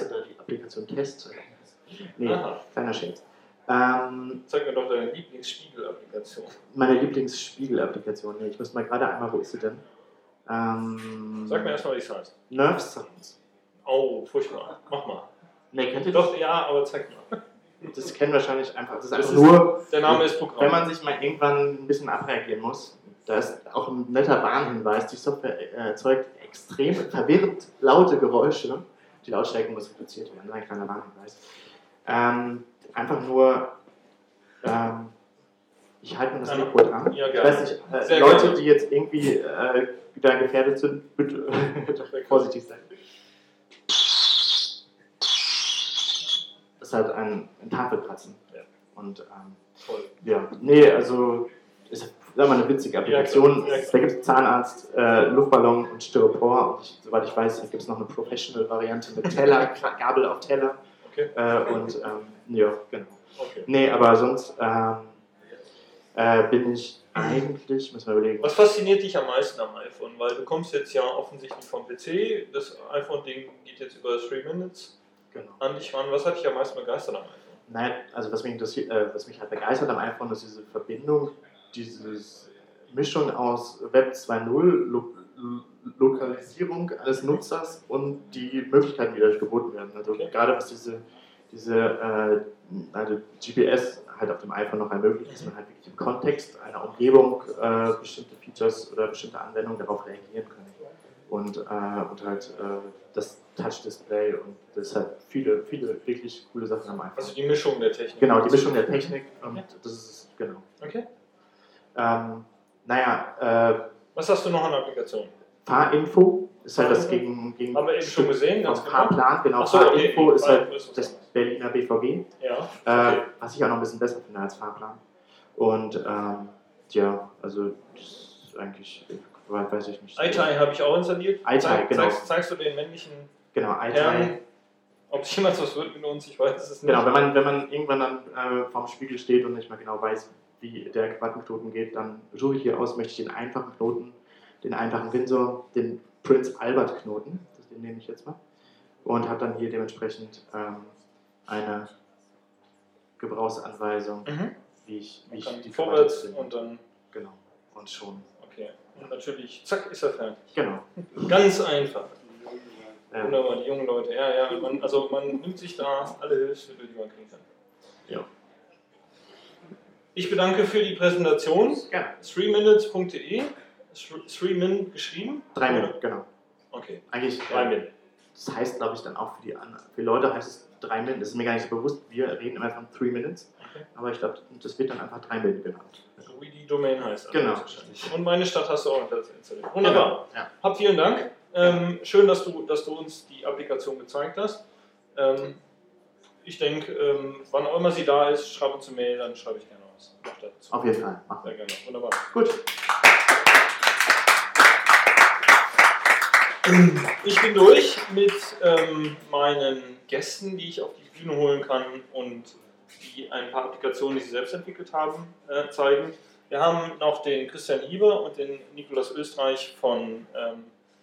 Applikation Test. Nee, Aha. kleiner Scherz. Ähm, Zeig mir doch deine Lieblingsspiegel-Applikation. meine Lieblingsspiegel-Applikation. Nee, ich muss mal gerade einmal, wo ist sie denn? Ähm, Sag mir erstmal, wie es heißt. Nerve Sounds. Oh, furchtbar. Mach mal. Nee, kennt ihr Doch, das? ja, aber zeig mal. Das kennen wahrscheinlich einfach. Das ist Das einfach ist- nur, Der Name ist Programm. wenn man sich mal irgendwann ein bisschen abreagieren muss. Da ist auch ein netter Warnhinweis. Die Software erzeugt extrem verwirrend laute Geräusche. Die Lautstärke muss reduziert werden. Ein kleiner Warnhinweis. Ähm, einfach nur, ähm, ich halte mir das Ja, Mikro dran. ja, ich gerne. weiß nicht, äh, Sehr Leute, gerne. die jetzt irgendwie äh, wieder gefährdet sind, bitte vorsichtig sein. Das ist halt ein, ein Tafelkratzen. Ja. Und ähm, Toll. ja, nee, also ist sag mal, eine witzige Applikation. Ja, klar. Da gibt es Zahnarzt, äh, Luftballon und Styropor. Und ich, soweit ich weiß, gibt es noch eine Professional-Variante mit Teller, Gabel auf Teller. Okay. Äh, und ähm, ja, genau. Okay. Nee, aber sonst ähm, äh, bin ich eigentlich, müssen wir überlegen. Was fasziniert dich am meisten am iPhone? Weil du kommst jetzt ja offensichtlich vom P C, das iPhone-Ding geht jetzt über Three Minutes Genau. an dich ran. Was hat dich am meisten begeistert am iPhone? Nein, also was mich interessiert, äh, was mich halt begeistert am iPhone, ist diese Verbindung, diese Mischung aus Web zwei Punkt null, Lo Lo Lokalisierung eines Nutzers und die Möglichkeiten, die dadurch geboten werden. Also Okay. gerade was diese, diese äh, also G P S halt auf dem iPhone noch ermöglicht, dass man halt wirklich im Kontext einer Umgebung äh, bestimmte Features oder bestimmte Anwendungen darauf reagieren kann. Und, äh, und halt äh, das Touch-Display und deshalb viele, viele wirklich coole Sachen am iPhone. Also die Mischung der Technik. Genau, die Mischung der Technik und das ist, genau. Okay. Ähm, naja, äh, Was hast du noch an Applikationen? Fahrinfo ist halt das gegen, gegen Haben wir eben schon gesehen, ganz vom genau. Fahrplan, genau. Ach so, okay. Fahrinfo ist halt Fahrinfo ist was das anderes. Berliner B V G, Ja. äh, Okay. was ich auch noch ein bisschen besser finde als Fahrplan. Und ähm, ja, also das ist eigentlich, weiß ich nicht. iTie habe ich auch installiert. iTie, Zeig, genau. zeigst, zeigst du den männlichen Genau, Herren, iTie. ob sich jemand was wird mit uns? Ich weiß es nicht. Genau, wenn man, wenn man irgendwann dann äh, vorm Spiegel steht und nicht mehr genau weiß, wie der Quadratenknoten geht, dann suche ich hier aus, möchte ich den einfachen Knoten, den einfachen Windsor, den Prince Albert Knoten, den nehme ich jetzt mal, und habe dann hier dementsprechend ähm, eine Gebrauchsanweisung, Mhm. wie ich, wie Man ich kann die vorwärts Quadrate und dann. genau, und schon, Okay. Und natürlich, zack, ist er fertig. genau. Ganz einfach. Ja. Wunderbar, die jungen Leute. Ja, ja, man, also man nimmt sich da alle Hilfsmittel, die man kriegen kann. Ja. Ich bedanke für die Präsentation. Gerne. three minutes punkt de. three min geschrieben? Drei Minuten, genau. Okay. Eigentlich, Drei äh, min. das heißt, glaube ich, dann auch für die anderen. Für Leute heißt es drei Minuten. Das ist mir gar nicht so bewusst. Wir reden immer von three minutes. Okay. Aber ich glaube, das wird dann einfach drei Minuten genannt. So wie die Domain heißt. Genau. wahrscheinlich. Und meine Stadt hast du auch installiert. Wunderbar. Ja. Hab vielen Dank. Ähm, schön, dass du, dass du uns die Applikation gezeigt hast. Ähm, ich denke, ähm, wann auch immer sie da ist, schreib uns eine Mail, dann schreibe ich gerne was. Dazu. Auf jeden Fall. Machen Sehr gerne. Wunderbar. Gut. Ich bin durch mit ähm, meinen Gästen, die ich auf die Bühne holen kann und die ein paar Applikationen, die sie selbst entwickelt haben, äh, zeigen. Wir haben noch den Christian Hieber und den Nikolaus Österreich von, ähm,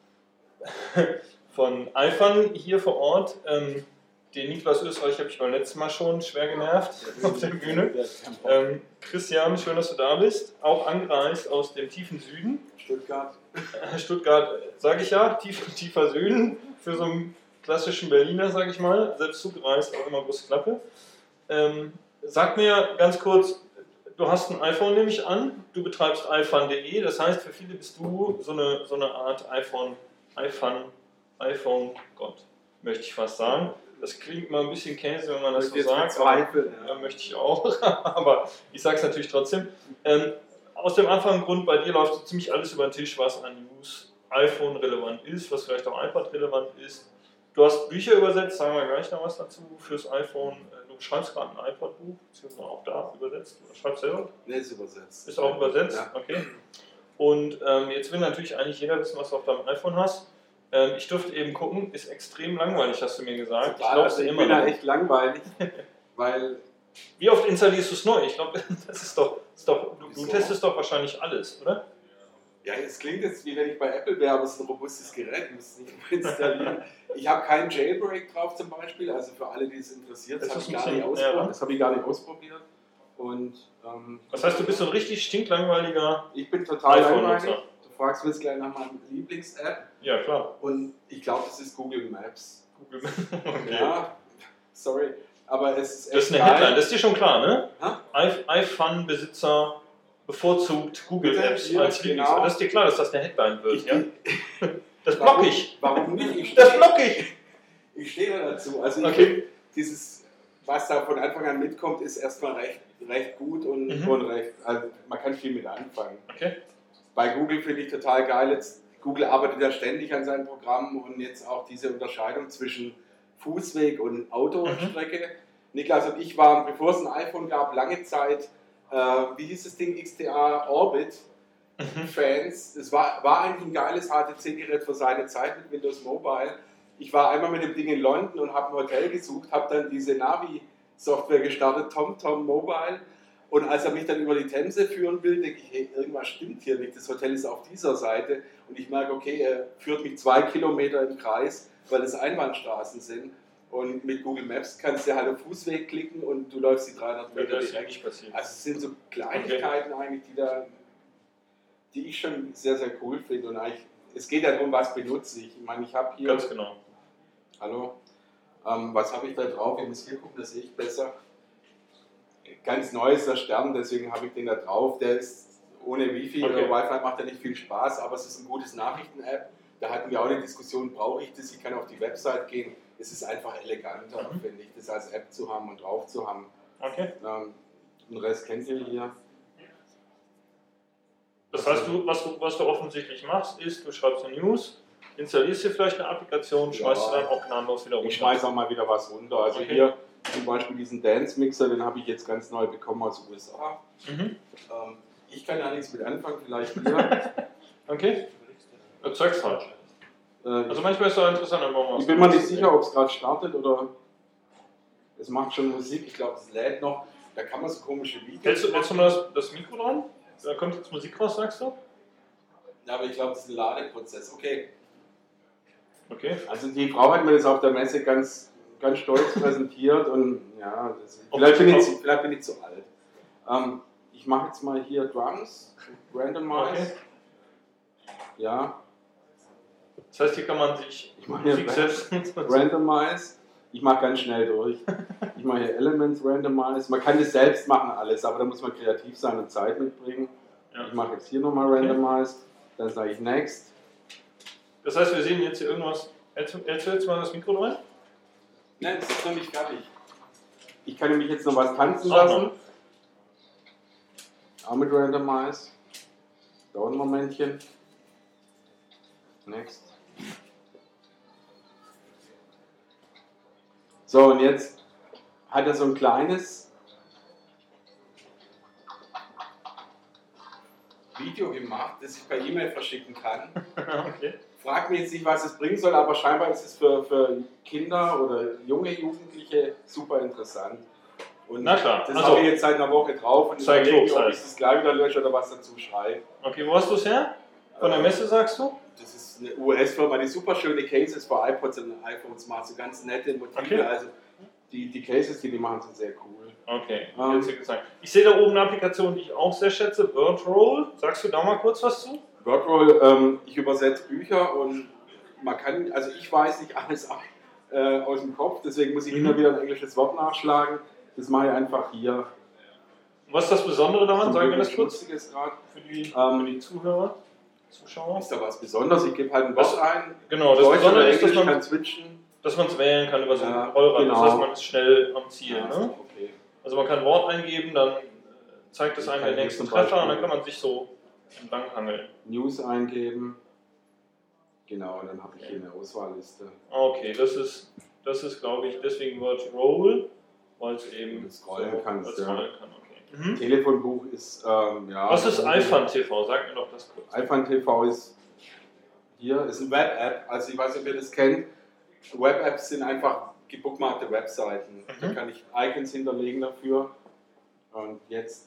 von iPhone hier vor Ort. Ähm, den Nikolaus Österreich habe ich beim letzten Mal schon schwer genervt auf der Bühne. Ähm, Christian, schön, dass du da bist. Auch angereist aus dem tiefen Süden. Stuttgart. Stuttgart, sage ich ja, tief, tiefer Süden, für so einen klassischen Berliner, sage ich mal, selbst zugereist, auch immer große Klappe. Ähm, sag mir ganz kurz, du hast ein iPhone, nehme ich an, du betreibst iPhone punkt de, das heißt, für viele bist du so eine, so eine Art iPhone, iPhone, iPhone Gott, möchte ich fast sagen. Das klingt mal ein bisschen Käse, wenn man das so sagt, aber, ja, möchte ich auch, aber ich sage es natürlich trotzdem. Ähm, Aus dem Anfangsgrund, bei dir läuft so ziemlich alles über den Tisch, was an News iPhone relevant ist, was vielleicht auch iPad relevant ist. Du hast Bücher übersetzt, sagen wir gleich noch was dazu, fürs iPhone. Du schreibst gerade ein iPad-Buch, beziehungsweise auch da übersetzt. Du schreibst selber? Nee, ist übersetzt. Ist auch übersetzt? Ja. Okay. Und ähm, jetzt will natürlich eigentlich jeder wissen, was du auf deinem iPhone hast. Ähm, ich durfte eben gucken, ist extrem langweilig, hast du mir gesagt. Total, Ich, also ich immer bin da noch. echt langweilig, weil... Wie oft installierst du es neu? Ich glaube, das ist doch, ist doch du, du testest doch wahrscheinlich alles, oder? Ja, es klingt jetzt wie wenn ich bei Apple wäre, aber es ist ein robustes Gerät, ich muss es nicht installieren. Ich habe keinen Jailbreak drauf zum Beispiel, also für alle, die es interessiert, das, das habe ich, gar nicht ja. hab ich gar nicht ausprobiert. Und, ähm, das heißt, du bist so ein richtig stinklangweiliger Ich bin total langweilig. Du fragst mich gleich nach meiner Lieblings-App. Ja, klar. Und ich glaube, das ist Google Maps. Google Maps. Okay. Ja, sorry. Aber es ist echt Das ist eine geil. Headline, das ist dir schon klar, ne? iPhone-Besitzer bevorzugt Google Maps ja, als Lieblings. genau. Das ist dir klar, dass das eine Headline wird, ich, ja? Das block warum, ich. Warum nicht? Ich das steh, block ich. Ich stehe da dazu. Also ich okay. finde, dieses, was da von Anfang an mitkommt, ist erstmal recht, recht gut und, mhm. und recht, also man kann viel mit anfangen. Okay. Bei Google finde ich total geil, jetzt, Google arbeitet ja ständig an seinen Programmen und jetzt auch diese Unterscheidung zwischen Fußweg und Autostrecke. Mhm. Niklas und ich waren, bevor es ein iPhone gab, lange Zeit, äh, wie hieß das Ding, X T A Orbit mhm. Fans. Es war, war eigentlich ein geiles H T C-Gerät für seine Zeit mit Windows Mobile. Ich war einmal mit dem Ding in London und habe ein Hotel gesucht, habe dann diese Navi-Software gestartet, TomTom Mobile. Und als er mich dann über die Themse führen will, denke ich, hey, irgendwas stimmt hier nicht. Das Hotel ist auf dieser Seite. Und ich merke, okay, er führt mich zwei Kilometer im Kreis, weil es Einbahnstraßen sind. Und mit Google Maps kannst du halt auf Fußweg klicken und du läufst die dreihundert Meter direkt. Also es sind so Kleinigkeiten okay. eigentlich, die, da, die ich schon sehr, sehr cool finde. Und eigentlich, es geht ja darum, was benutze ich. Ich meine, ich habe hier... Ganz genau. Hallo? Ähm, was habe ich da drauf? Ich muss hier gucken, das sehe ich besser. Ganz neu ist der Stern, deswegen habe ich den da drauf. Der ist ohne Wifi okay. oder Wi-Fi, macht ja nicht viel Spaß, aber es ist ein gutes Nachrichten-App. Da hatten wir auch eine Diskussion, brauche ich das? Ich kann auf die Website gehen. Es ist einfach eleganter, mhm. finde ich, das als App zu haben und drauf zu haben. Okay. Ähm, den Rest kennt ihr hier. Das heißt, du, was, du, was du offensichtlich machst, ist, du schreibst eine News, installierst hier vielleicht eine Applikation, schmeißt ja. dann auch gnadenlos wieder runter. Ich schmeiße auch mal wieder was runter. Also okay. hier zum Beispiel diesen Dance-Mixer, den habe ich jetzt ganz neu bekommen aus den U S A. Mhm. Ähm, ich kann da nichts mit anfangen, vielleicht hier. Okay. Erzeug's falsch. Also manchmal ist es auch interessant, aber ich bin mir nicht sicher, ob es gerade startet oder es macht schon Musik. Ich glaube, es lädt noch. Da kann man so komische Videos Hältst du, hältst du mal das, das Mikro dran? Da kommt jetzt Musik raus, sagst du? Ja, aber ich glaube, das ist ein Ladeprozess. Okay. Okay. Also die Frau hat mir das auf der Messe ganz, ganz stolz präsentiert und ja, das, vielleicht, bin ich, vielleicht bin ich zu alt. Ähm, ich mache jetzt mal hier Drums, Randomize. Okay. Ja. Das heißt, hier kann man sich ich mache hier setzen. Randomize. Ich mache ganz schnell durch. Ich mache hier Elements Randomize. Man kann das selbst machen alles, aber da muss man kreativ sein und Zeit mitbringen. Ja. Ich mache jetzt hier nochmal Randomize. Dann sage ich Next. Das heißt, wir sehen jetzt hier irgendwas. Hältst du jetzt mal das Mikro rein? Nein, das ist noch nicht fertig. Ich kann nämlich jetzt noch was tanzen lassen. Auch mit Randomize. Dauert ein Momentchen. Next. So, und jetzt hat er so ein kleines Video gemacht, das ich per E-Mail verschicken kann. Okay. Frag mich jetzt nicht, was es bringen soll, aber scheinbar ist es für, für Kinder oder junge Jugendliche super interessant. Und na klar. Das also, habe ich jetzt seit einer Woche drauf und zeig überlege, los, ob ich das gleich wieder lösche oder was dazu schreibe. Okay, wo hast du es her? Von der Messe, sagst du? Das ist eine U S-Firma, die super schöne Cases für iPods und iPhones macht, so ganz nette Motive. Okay. Also die, die Cases, die die machen, sind sehr cool. Okay, ähm, jetzt gezeigt. Ich sehe da oben eine Applikation, die ich auch sehr schätze, WordRoll. Sagst du da mal kurz was zu? WordRoll, ähm, ich übersetze Bücher und man kann, also ich weiß nicht alles äh, aus dem Kopf, deswegen muss ich mhm. immer wieder ein englisches Wort nachschlagen. Das mache ich einfach hier. Was ist das Besondere daran? Sagen wir das kurz für die, ähm, für die Zuhörer, Zuschauer. Ist da was Besonderes? Ich gebe halt ein Wort ein. Genau, das Besondere ist, dass man kann switchen. Dass man es wählen kann über so einen ja, Rollrad. Genau. Das heißt, man ist schnell am Ziel. Ja, ne? okay. Also man kann ein Wort eingeben, dann zeigt es einem den nächsten Treffer und dann kann man sich so entlang hangeln. News eingeben. Genau, und dann habe ich hier eine Auswahlliste. Okay, das ist, das ist glaube ich, deswegen WordRoll, weil es eben scrollen so, kannst. Ja. Kann. Okay. Mhm. Telefonbuch ist, ähm, ja. Was ist iPhone T V? Sag mir doch das kurz. iPhone T V ist hier, ist eine Web-App, also ich weiß nicht, ob ihr das kennt. Web-Apps sind einfach gebookmarkte Webseiten. Mhm. Da kann ich Icons hinterlegen dafür. Und jetzt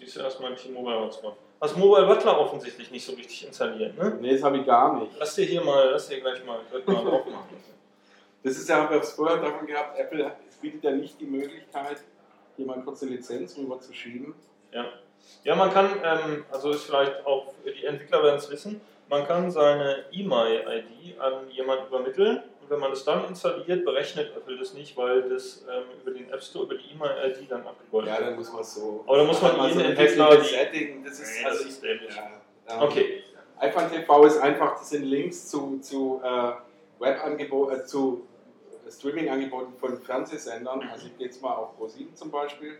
Siehst du erstmal die Mobile Hotspot. Hast Mobile Butler offensichtlich nicht so richtig installiert, ne? Nee, das habe ich gar nicht. Lass dir hier mal, lass dir gleich mal, mal drauf machen. Das ist ja, haben wir es vorher davon gehabt, Apple bietet ja nicht die Möglichkeit, hier mal kurz eine Lizenz rüber zu schieben. Ja, ja man kann, ähm, also ist vielleicht auch, die Entwickler werden es wissen, man kann seine E M I I D an jemanden übermitteln und wenn man das dann installiert, berechnet Apple das nicht, weil das ähm, über den App Store, über die E M I I D dann abgegolten wird. Ja, dann muss man es so. Aber da muss man jeden so Entwickler die... Setting, das ist, Nee, also das ist dämlich. Ja, ja. Okay. iPhone T V ist einfach, das sind Links zu, zu äh, Webangeboten, äh, zu Streaming-Angeboten von Fernsehsendern. Also ich gehe jetzt mal auf ProSieben zum Beispiel.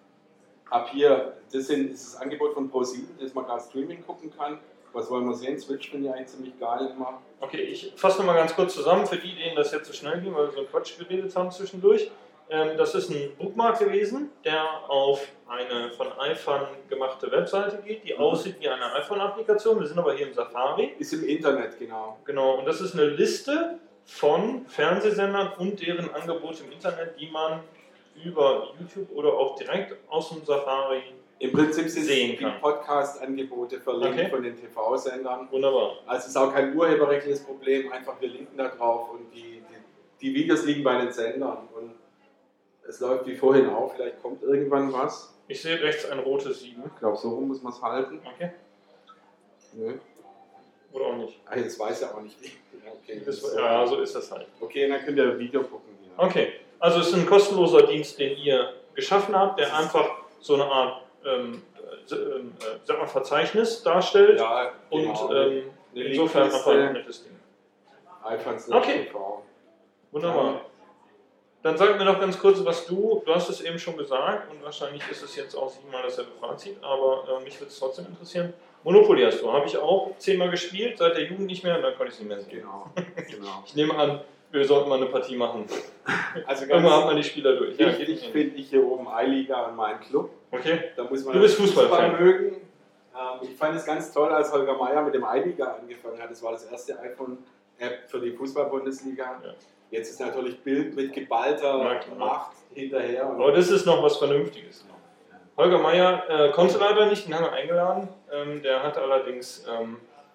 Ab hier, das, sind, das ist das Angebot von ProSieben, dass man gerade Streaming gucken kann. Was wollen wir sehen? Switch finde ich eigentlich ziemlich geil immer. Okay, ich fasse nochmal ganz kurz zusammen, für die, denen das jetzt zu schnell ging, weil wir so einen Quatsch geredet haben zwischendurch. Ähm, das ist ein Bookmark gewesen, der auf eine von iPhone gemachte Webseite geht, die mhm. aussieht wie eine iPhone-Applikation. Wir sind aber hier im Safari. Ist im Internet, genau. Genau, und das ist eine Liste von Fernsehsendern und deren Angebote im Internet, die man über YouTube oder auch direkt aus dem Safari im Prinzip sind sehen die kann. Podcast-Angebote verlinkt Okay. von den T V-Sendern. Wunderbar. Also es ist auch kein urheberrechtliches Problem, einfach wir linken da drauf und die, die, die Videos liegen bei den Sendern. Und es läuft wie vorhin auch, vielleicht kommt irgendwann was. Ich sehe rechts ein rotes sieben. Ich glaube, so rum muss man es halten. Okay. Nö. Oder auch nicht. Ah, jetzt weiß er auch nicht wie. Okay, Das, so. ja, so ist das halt. Okay, dann könnt ihr Video gucken hier. Okay, also es ist ein kostenloser Dienst, den ihr geschaffen habt, der einfach so eine Art ähm, äh, äh, sag mal Verzeichnis darstellt. Ja, genau. Und ähm, Eine insofern Linkliste. einfach ein nettes Ding. iPhone Okay. T V. Wunderbar. Dann sag mir doch ganz kurz, was du, du hast es eben schon gesagt und wahrscheinlich ist es jetzt auch siebenmal dasselbe Fazit, aber äh, mich würde es trotzdem interessieren. Monopoly hast du, habe ich auch zehnmal gespielt, seit der Jugend nicht mehr und dann konnte ich es nicht mehr sehen. Genau, genau. Ich nehme an, wir sollten mal eine Partie machen. Also ganz Irgendwann hat man die Spieler durch. Ja, geht wichtig nicht. finde ich hier oben iLiga und meinen Club. Okay. Da muss man Du bist Fußballfan. Fußball mögen. Ähm, ich fand es ganz toll, als Holger Meier mit dem iLiga angefangen hat. Das war das erste iPhone-App für die Fußball-Bundesliga. Ja. Jetzt ist natürlich Bild mit geballter ja, Macht hinterher. Aber das ist noch was Vernünftiges. Holger Meier äh, konnte leider nicht, den haben wir eingeladen. Ähm, der hatte allerdings ähm,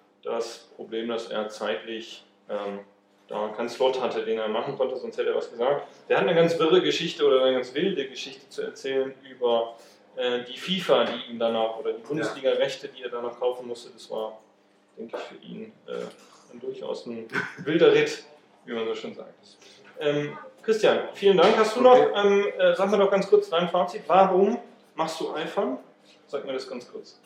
das Problem, dass er zeitlich ähm, da keinen Slot hatte, den er machen konnte, sonst hätte er was gesagt. Der hat eine ganz wirre Geschichte oder eine ganz wilde Geschichte zu erzählen über äh, die FIFA, die ihm danach, oder die Bundesliga-Rechte, die er danach kaufen musste. Das war, denke ich, für ihn äh, ein durchaus ein wilder Ritt, wie man so schön sagt. Ähm, Christian, vielen Dank. Hast du noch, ähm, äh, sag mal doch ganz kurz dein Fazit, warum machst du iPhone? Sag mir das ganz kurz.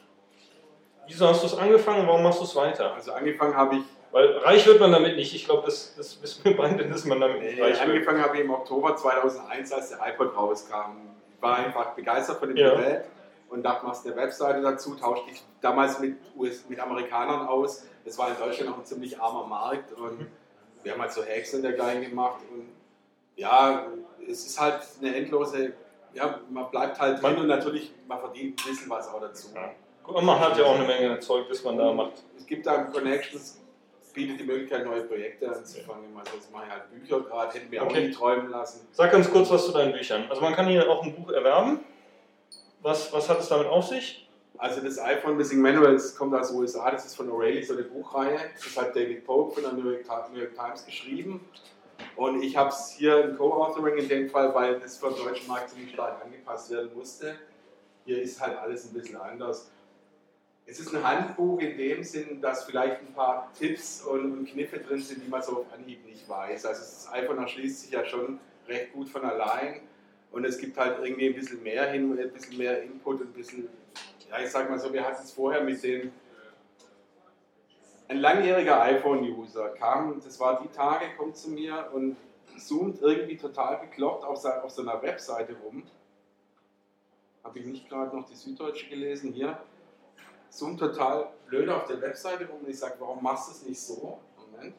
Wieso hast du es angefangen und warum machst du es weiter? Also angefangen habe ich... Weil reich wird man damit nicht. Ich glaube, das, das wissen wir beide, dass man damit nicht Nee, reich wird. angefangen habe ich im Oktober zweitausendeins, als der iPod rauskam. Ich war einfach begeistert von dem Ja. Gerät und dachte, machst eine Webseite dazu, tauschte dich damals mit, U S, mit Amerikanern aus. Das war in Deutschland noch ein ziemlich armer Markt und wir haben halt so Hacks und dergleichen gemacht. Und ja, es ist halt eine endlose... Ja, man bleibt halt drin und natürlich, man verdient ein bisschen was auch dazu. Ja. Und man hat ja auch eine Menge Zeug, das man da macht. Es gibt da Connections, bietet die Möglichkeit, neue Projekte anzufangen. Also jetzt mache ich halt Bücher gerade, hätte mir Okay. auch nie träumen lassen. Sag ganz kurz was zu deinen Büchern. Also man kann hier auch ein Buch erwerben. Was, was hat es damit auf sich? Also das iPhone Missing Manual, das kommt aus den U S A, das ist von O'Reilly, so eine Buchreihe. Das hat David Pope von der New York, New York Times geschrieben. Und ich habe es hier im Co-Authoring in dem Fall, weil das für den deutschen Markt ziemlich stark angepasst werden musste. Hier ist halt alles ein bisschen anders. Es ist ein Handbuch in dem Sinn, dass vielleicht ein paar Tipps und, und Kniffe drin sind, die man so auf Anhieb nicht weiß. Also das iPhone erschließt sich ja schon recht gut von allein und es gibt halt irgendwie ein bisschen mehr hin, ein bisschen mehr Input, ein bisschen, ja ich sag mal so, wir hatten es vorher mit den, ein langjähriger iPhone-User kam, das war die Tage, kommt zu mir und zoomt irgendwie total bekloppt auf, sein, auf so einer Webseite rum. Habe ich nicht gerade noch die Süddeutsche gelesen, hier. Zoomt total blöd auf der Webseite rum und ich sage, warum machst du es nicht so? Moment.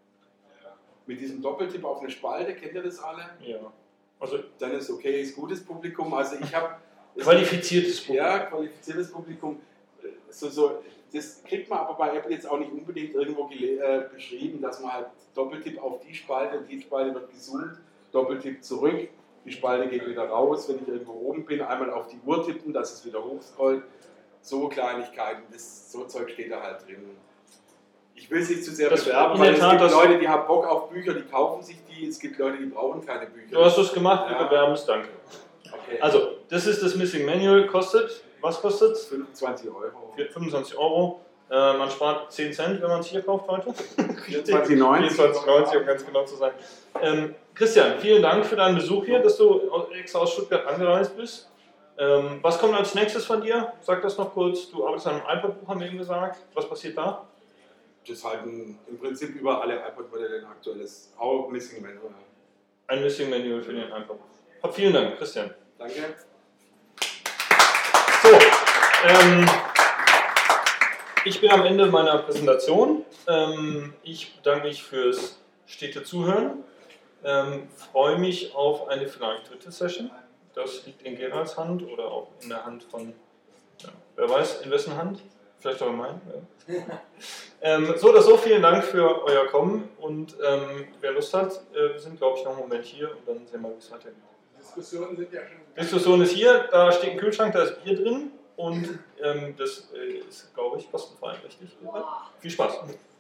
Mit diesem Doppeltipp auf eine Spalte, kennt ihr das alle? Ja. Also dann ist okay, ist gutes Publikum. Also ich habe... Qualifiziertes Publikum. Ja, qualifiziertes Publikum. So, so, das kriegt man aber bei Apple jetzt auch nicht unbedingt irgendwo äh, beschrieben, dass man halt Doppeltipp auf die Spalte, die Spalte wird gezoomt, Doppeltipp zurück, die Spalte geht wieder raus, wenn ich irgendwo oben bin, einmal auf die Uhr tippen, dass es wieder hochscrollt. So Kleinigkeiten, das, so Zeug steht da halt drin. Ich will es nicht zu sehr Das bewerben, in weil der es Tat, gibt das- Leute, die haben Bock auf Bücher, die kaufen sich die, es gibt Leute, die brauchen keine Bücher. Du hast es gemacht, wir Ja. bewerben es, danke. Okay. Also, das ist das Missing Manual, kostet, was kostet es? fünfundzwanzig Euro. fünfundzwanzig Euro. Äh, man spart zehn Cent, wenn man es hier kauft heute. vierundzwanzig neunzig. vierundzwanzig neunzig, um ganz genau zu sein. Ähm, Christian, vielen Dank für deinen Besuch hier, dass du aus- extra aus Stuttgart angereist bist. Ähm, was kommt als nächstes von dir? Sag das noch kurz. Du arbeitest an einem iPad-Buch, haben wir eben gesagt. Was passiert da? Das halten im Prinzip über alle iPod-Modelle ein aktuelles auch Missing Manual. Ein Missing Manual für den iPad. Hab vielen Dank, Christian. Danke. So, ähm, ich bin am Ende meiner Präsentation. Ähm, ich bedanke mich fürs stete Zuhören. Ähm, freue mich auf eine vielleicht dritte Session. Das liegt in Geralds Hand oder auch in der Hand von, ja, wer weiß, in wessen Hand? Vielleicht auch in meinen. Ja. ähm, so oder so, vielen Dank für euer Kommen und ähm, wer Lust hat, äh, wir sind, glaube ich, noch einen Moment hier und dann sehen wir, wie es weitergeht. Diskussionen sind ja schon. Diskussion ist hier, da steht ein Kühlschrank, da ist Bier drin und ähm, das äh, ist, glaube ich, kostenfrei, richtig? Viel Spaß.